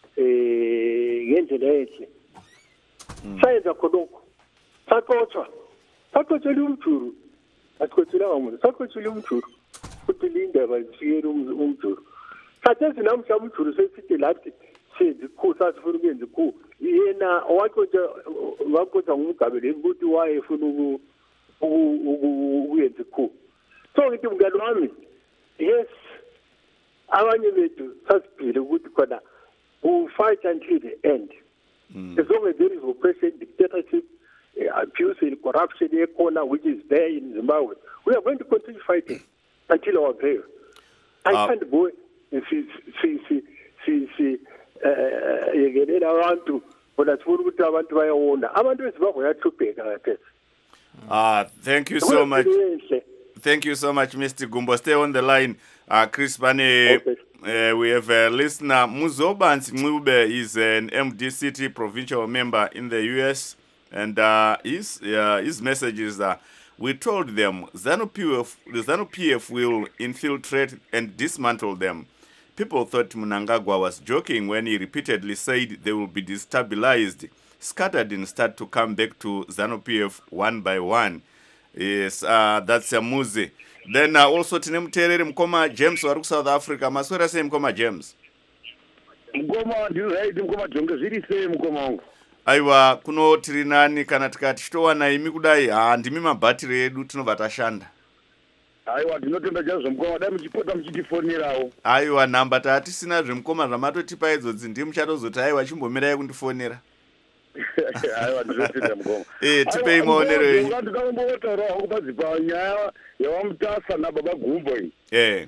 eh ngendlela enhle sayenza khonokho saxotsha saxotshela umjuru asikhothela ngamuntu saxotshela umjuru ukuthi lindaba isikele umjuru khathesi namhla umjuru sesithi lathi sizikhusa sifuna ukwenza ikhu yena waxotsha waxotsha ngumgabe ukuthi wayefuna ukuyenza ikhu so ngithi mngani wami yes abanye bethu sasiphile ukuthi khona we fight until the end. Mm. As long as there is oppression, dictatorship, uh, abuse and corruption corner which is there in Zimbabwe, we are going to continue fighting until our grave. I uh, can't go see see see see see uh around to but that's what we want to buy own. Abantu beZimbabwe yathubheka. Ah, thank you so much. Thank you so much, Mister Gumbo. Stay on the line. Uh, Chris Bane, okay. uh, we have a listener. Muzobansi Ncube is an M D C T provincial member in the U S. And uh, his, uh, his message is that uh, we told them ZANU-P F, the ZANU-P F will infiltrate and dismantle them. People thought Mnangagwa was joking when he repeatedly said they will be destabilized, scattered and start to come back to ZANU-P F one by one. Yes, uh, that's a muzi. Then uh, also tinemterere mkoma James waru South Africa. Maswera se mkoma James. Mkoma ndio right mkoma jonge ziri se mkoma wangu. Aiwa kuno tirinani kana tikati chitowa na imi kudai ah ndimi mabatiri edu tinobva tashanda. Aiwa tinotenda jazo mkoma dai mchipota mchitifonerawo. Aiwa namba tatisina zvemkoma zvamatotipa idzodzi ndi muchatozoti aiwa chimbomirai kundifonera. Aiwa ndizotenda mkoma. Eh tipei maonero enyu. Ngandi ndambotara kupadzipa nyaya yawamutasa na baba Gumbo iyi. Eh.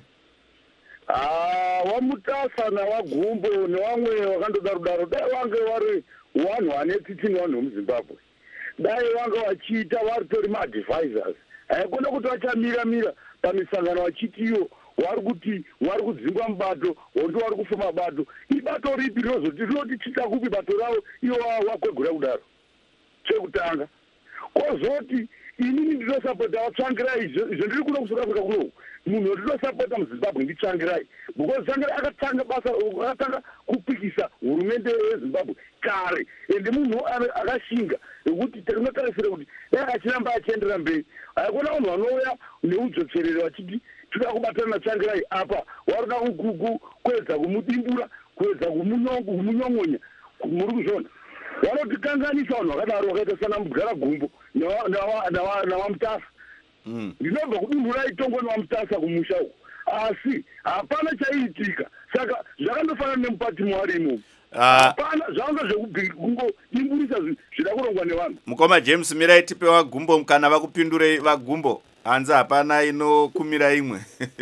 Ah wamutasa na wagumbo newamwe wakandoda rudaro dai wange wari wanhu ane tsitsi nevanhu vemuZimbabwe dai vanga vachiita vari tori maadvisors haikona kuti vachamira mira pamisangano vachitiyo vari kuti vari kudzingwa mubato hondo vari kufa mabato ibato ripi rinozoti rinotichita kupi bato ravo ivo wakwegura kudaro chekutanga kwozoti inini ndinosapota vatsvangirai izvo ndiri kuno kuSouth Africa kunoku munhu ndinosapota muZimbabwe nditsvangirai because tsvangirai akatanga basa akatanga kupikisa hurumende yeZimbabwe kare ende munhu akashinga ekuti tinotarisira kuti dai achiramba achiendera mberi haikona vanhu vanouya neudzodzerero vachiti tinoda kubatana natsvangirai apa waruda kuedza kumudimbura kuedza kumunyongonya muri kuzvona vanotikanganisa vanhu vakadaro vakaita sana Mugara Gumbo nawamutasa ndinobva kudunhu raitongo nawamutasa kumusha uku asi hapana chaiitika saka zvakandofanana nemupati mwari imomo hapana zvanga zvekungodimburisa zvida kurongwa nevanhu. Mukoma James mirai tipe vaGumbo kana vakupindurei vaGumbo hanzi hapana inokumira imwe.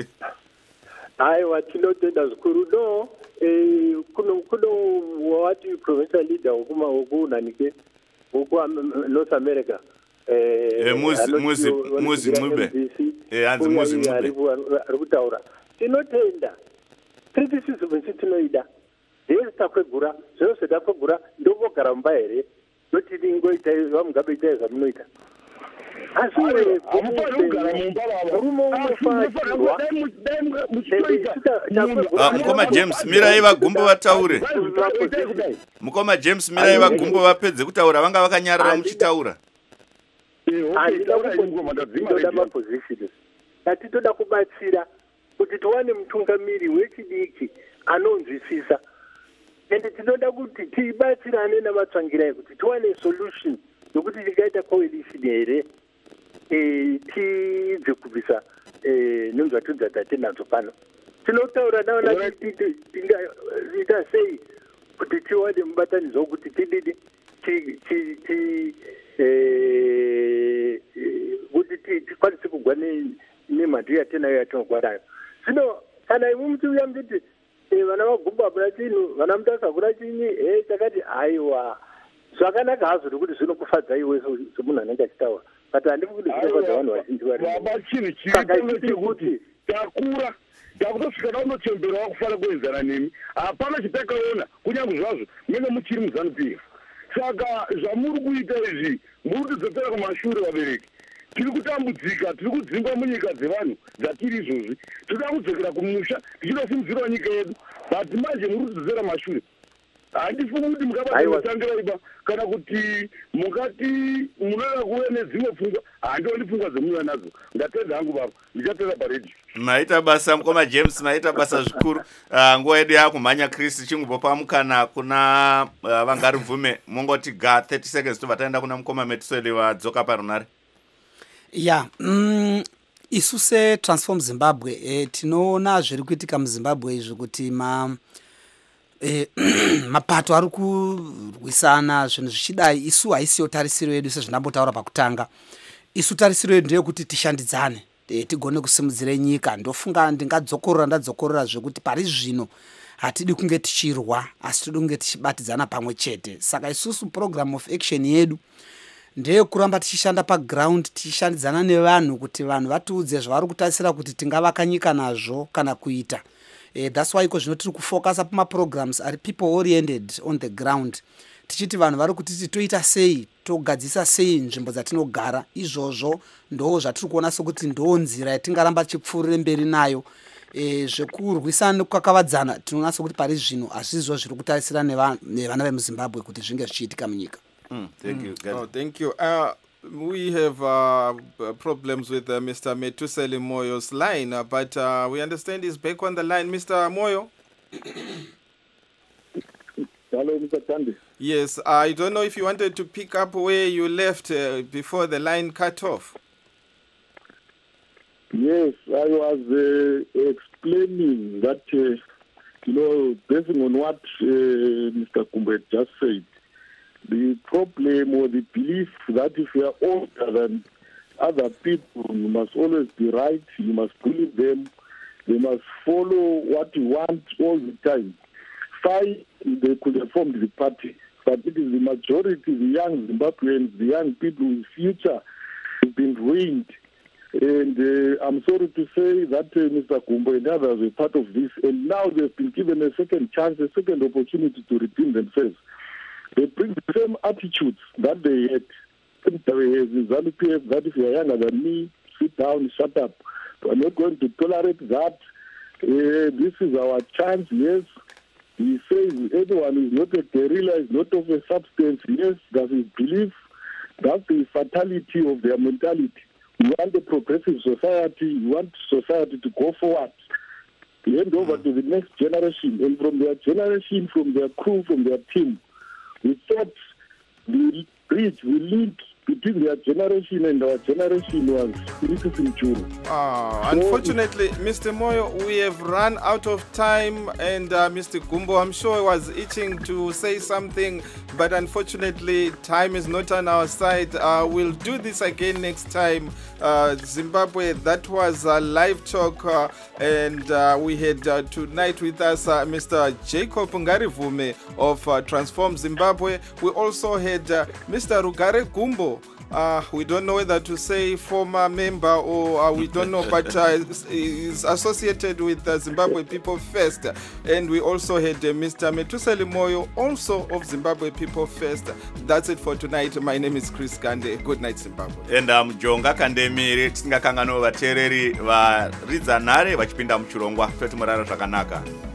Aiwa tinotenda zvikuru no eh kuno kuno wati provincial leader wokuma wokunanike wokwa North America Eh, Muzi- Muzi- Muzi Ncube. Eh, hanzi Muzi Ncube. ari kutaura tinotenda criticism tinoida zvese takwegura zvose takwegura ndovogara mumba here notiti ingoitai vamugabe itai zvamunoita asi murume unofatirwa Ah, mukoma James mirai vagumbo vataure. Mukoma James mirai vagumbo vapedze kutaura vanga vakanyarara muchitaura. handida mapositions atitoda kubatsira kuti tiwane mutungamiri wechidiki anonzwisisa ende tinoda kuti tibatsirane namatsvangirai kuti tiwane solution yokuti tingaita coalition here tidze kubvisa nhunzva tudza tatinadzo pano tinotaura naona tingaita sei kuti tiwane mubatanidzo wokuti tididi kuti tikwanise kugwa nemhando yatinayo yatinogwa nayo zvino kana imwe muchiuya muchiti vana vagumba hakuna chinhu vana mutasa hakuna chinyi e takati aiwa zvakanaka hazvo nekuti zvinokufadza iwe semunhu anenge achitaura but handii kuti zvinofadza vanhu vazhinji baba chinhu chirikuti takura takutosvika taunotemberawo kufanira kuenzana nemi hapana chitakaona kunyange zvazvo mene muchiri muZANU-P F. Saka zvamuri kuita izvi muri kutodzokera kumashure vabereki tiri kutambudzika tiri kudzingwa munyika dzevanhu dzatiri izvozvi toda kudzokera kumusha tichidosimudzirawo nyika yedu but manje muri kutodzokera mashure handifungi kuti mungabaatangira iba kana kuti mungati munoda kuuya nedzimwe pfungwa handioni pfungwa dzemuya nadzo ndatenda hangu baba ndichatenda paredhi Maita basa mukoma James maita basa zvikuru. Uh, nguva yedu yakumhanya Chris chingubopa mukana kuna uh, vangari bvume mongoti ga thirty seconds tobva taenda kuna mukoma Metuseli wadzoka parunare. ya mm, isu seTransform Zimbabwe eh, tinoona zviri kuitika muZimbabwe izvi kuti ma eh, mapato ari kurwisana zvinhu zvichidai isu haisiyo tarisiro yedu sezvinambotaura pakutanga. Isu tarisiro yedu ndeyekuti tishandidzane e, tigone kusimudzira nyika. Ndofunga ndingadzokorora ndadzokorora zvekuti pari zvino hatidi kunge tichirwa asi todi kunge tichibatidzana pamwe chete. Saka isusu program of action yedu ndeye kuramba tichishanda paground tichishandidzana nevanhu kuti vanhu vatiudze zvavari kutarisira kuti tingavaka nyika nazvo kana kuita. Uh, that's why iko zvino tiri kufocusa pamaprograms ari people oriented on the ground tichiti vanhu vari kuti toita sei togadzisa sei nzvimbo dzatinogara. Izvozvo ndo zvatiri kuona sokuti ndo nzira yatingaramba tichipfuurire mberi nayo. E, zvekurwisana nekukakavadzana tinoona sokuti pari zvino hazvizvo zviri kutarisira nevana vemuZimbabwe kuti zvinge zvichiitika munyika. Mm, thank you. Mm. Oh, thank you. Uh, we have uh, problems with uh, Mister Metuseli Moyo's line, uh, but uh, we understand he's back on the line. Mister Moyo? Hello, Mister Tandi. Yes, I don't know if you wanted to pick up where you left uh, before the line cut off. Yes, I was uh, explaining that, uh, you know, basing on what uh, Mister Kumbe just said, the problem or the belief that if you are older than other people, you must always be right, you must believe them, they must follow what you want all the time. Fine, they could have formed the party, but it is the majority, the young Zimbabweans, the young people whose future has been ruined. And uh, I'm sorry to say that uh, Mister Kumbo and others were part of this, and now they've been given a second chance, a second opportunity to redeem themselves. They bring the same attitudes that they had in ZANU-P F, that if you are younger than me, sit down, shut up. We're not going to tolerate that. Uh, this is our chance, yes. He says anyone is not a guerrilla, is not of a substance, yes, that's his belief. That's the fatality of their mentality. We want a progressive society, we want society to go forward, to hand over mm. to the next generation, and from their generation, from their crew, from their team. We thought the bridge, the link between their generation and our generation was criticism. Oh, unfortunately, Mister Moyo, we have run out of time, and uh, Mister Gumbo, I'm sure, was itching to say something, but unfortunately, time is not on our side. Uh, we'll do this again next time. Uh, Zimbabwe, that was a live talk, uh, and uh, we had uh, tonight with us uh, Mister Jacob Ngarivume of uh, Transform Zimbabwe. We also had uh, Mister Rugare Gumbo uh, we don't know whether to say former member or uh, we don't know, but uh, is associated with uh, Zimbabwe People First. And we also had uh, Mister Metuseli Moyo, also of Zimbabwe People First. That's it for tonight. My name is Chris Kande. Good night, Zimbabwe. And um, Jonga Kandemiri, tisingakangano vateereri varidza nhare vachipinda muchirongwa. Toti murara zvakanaka.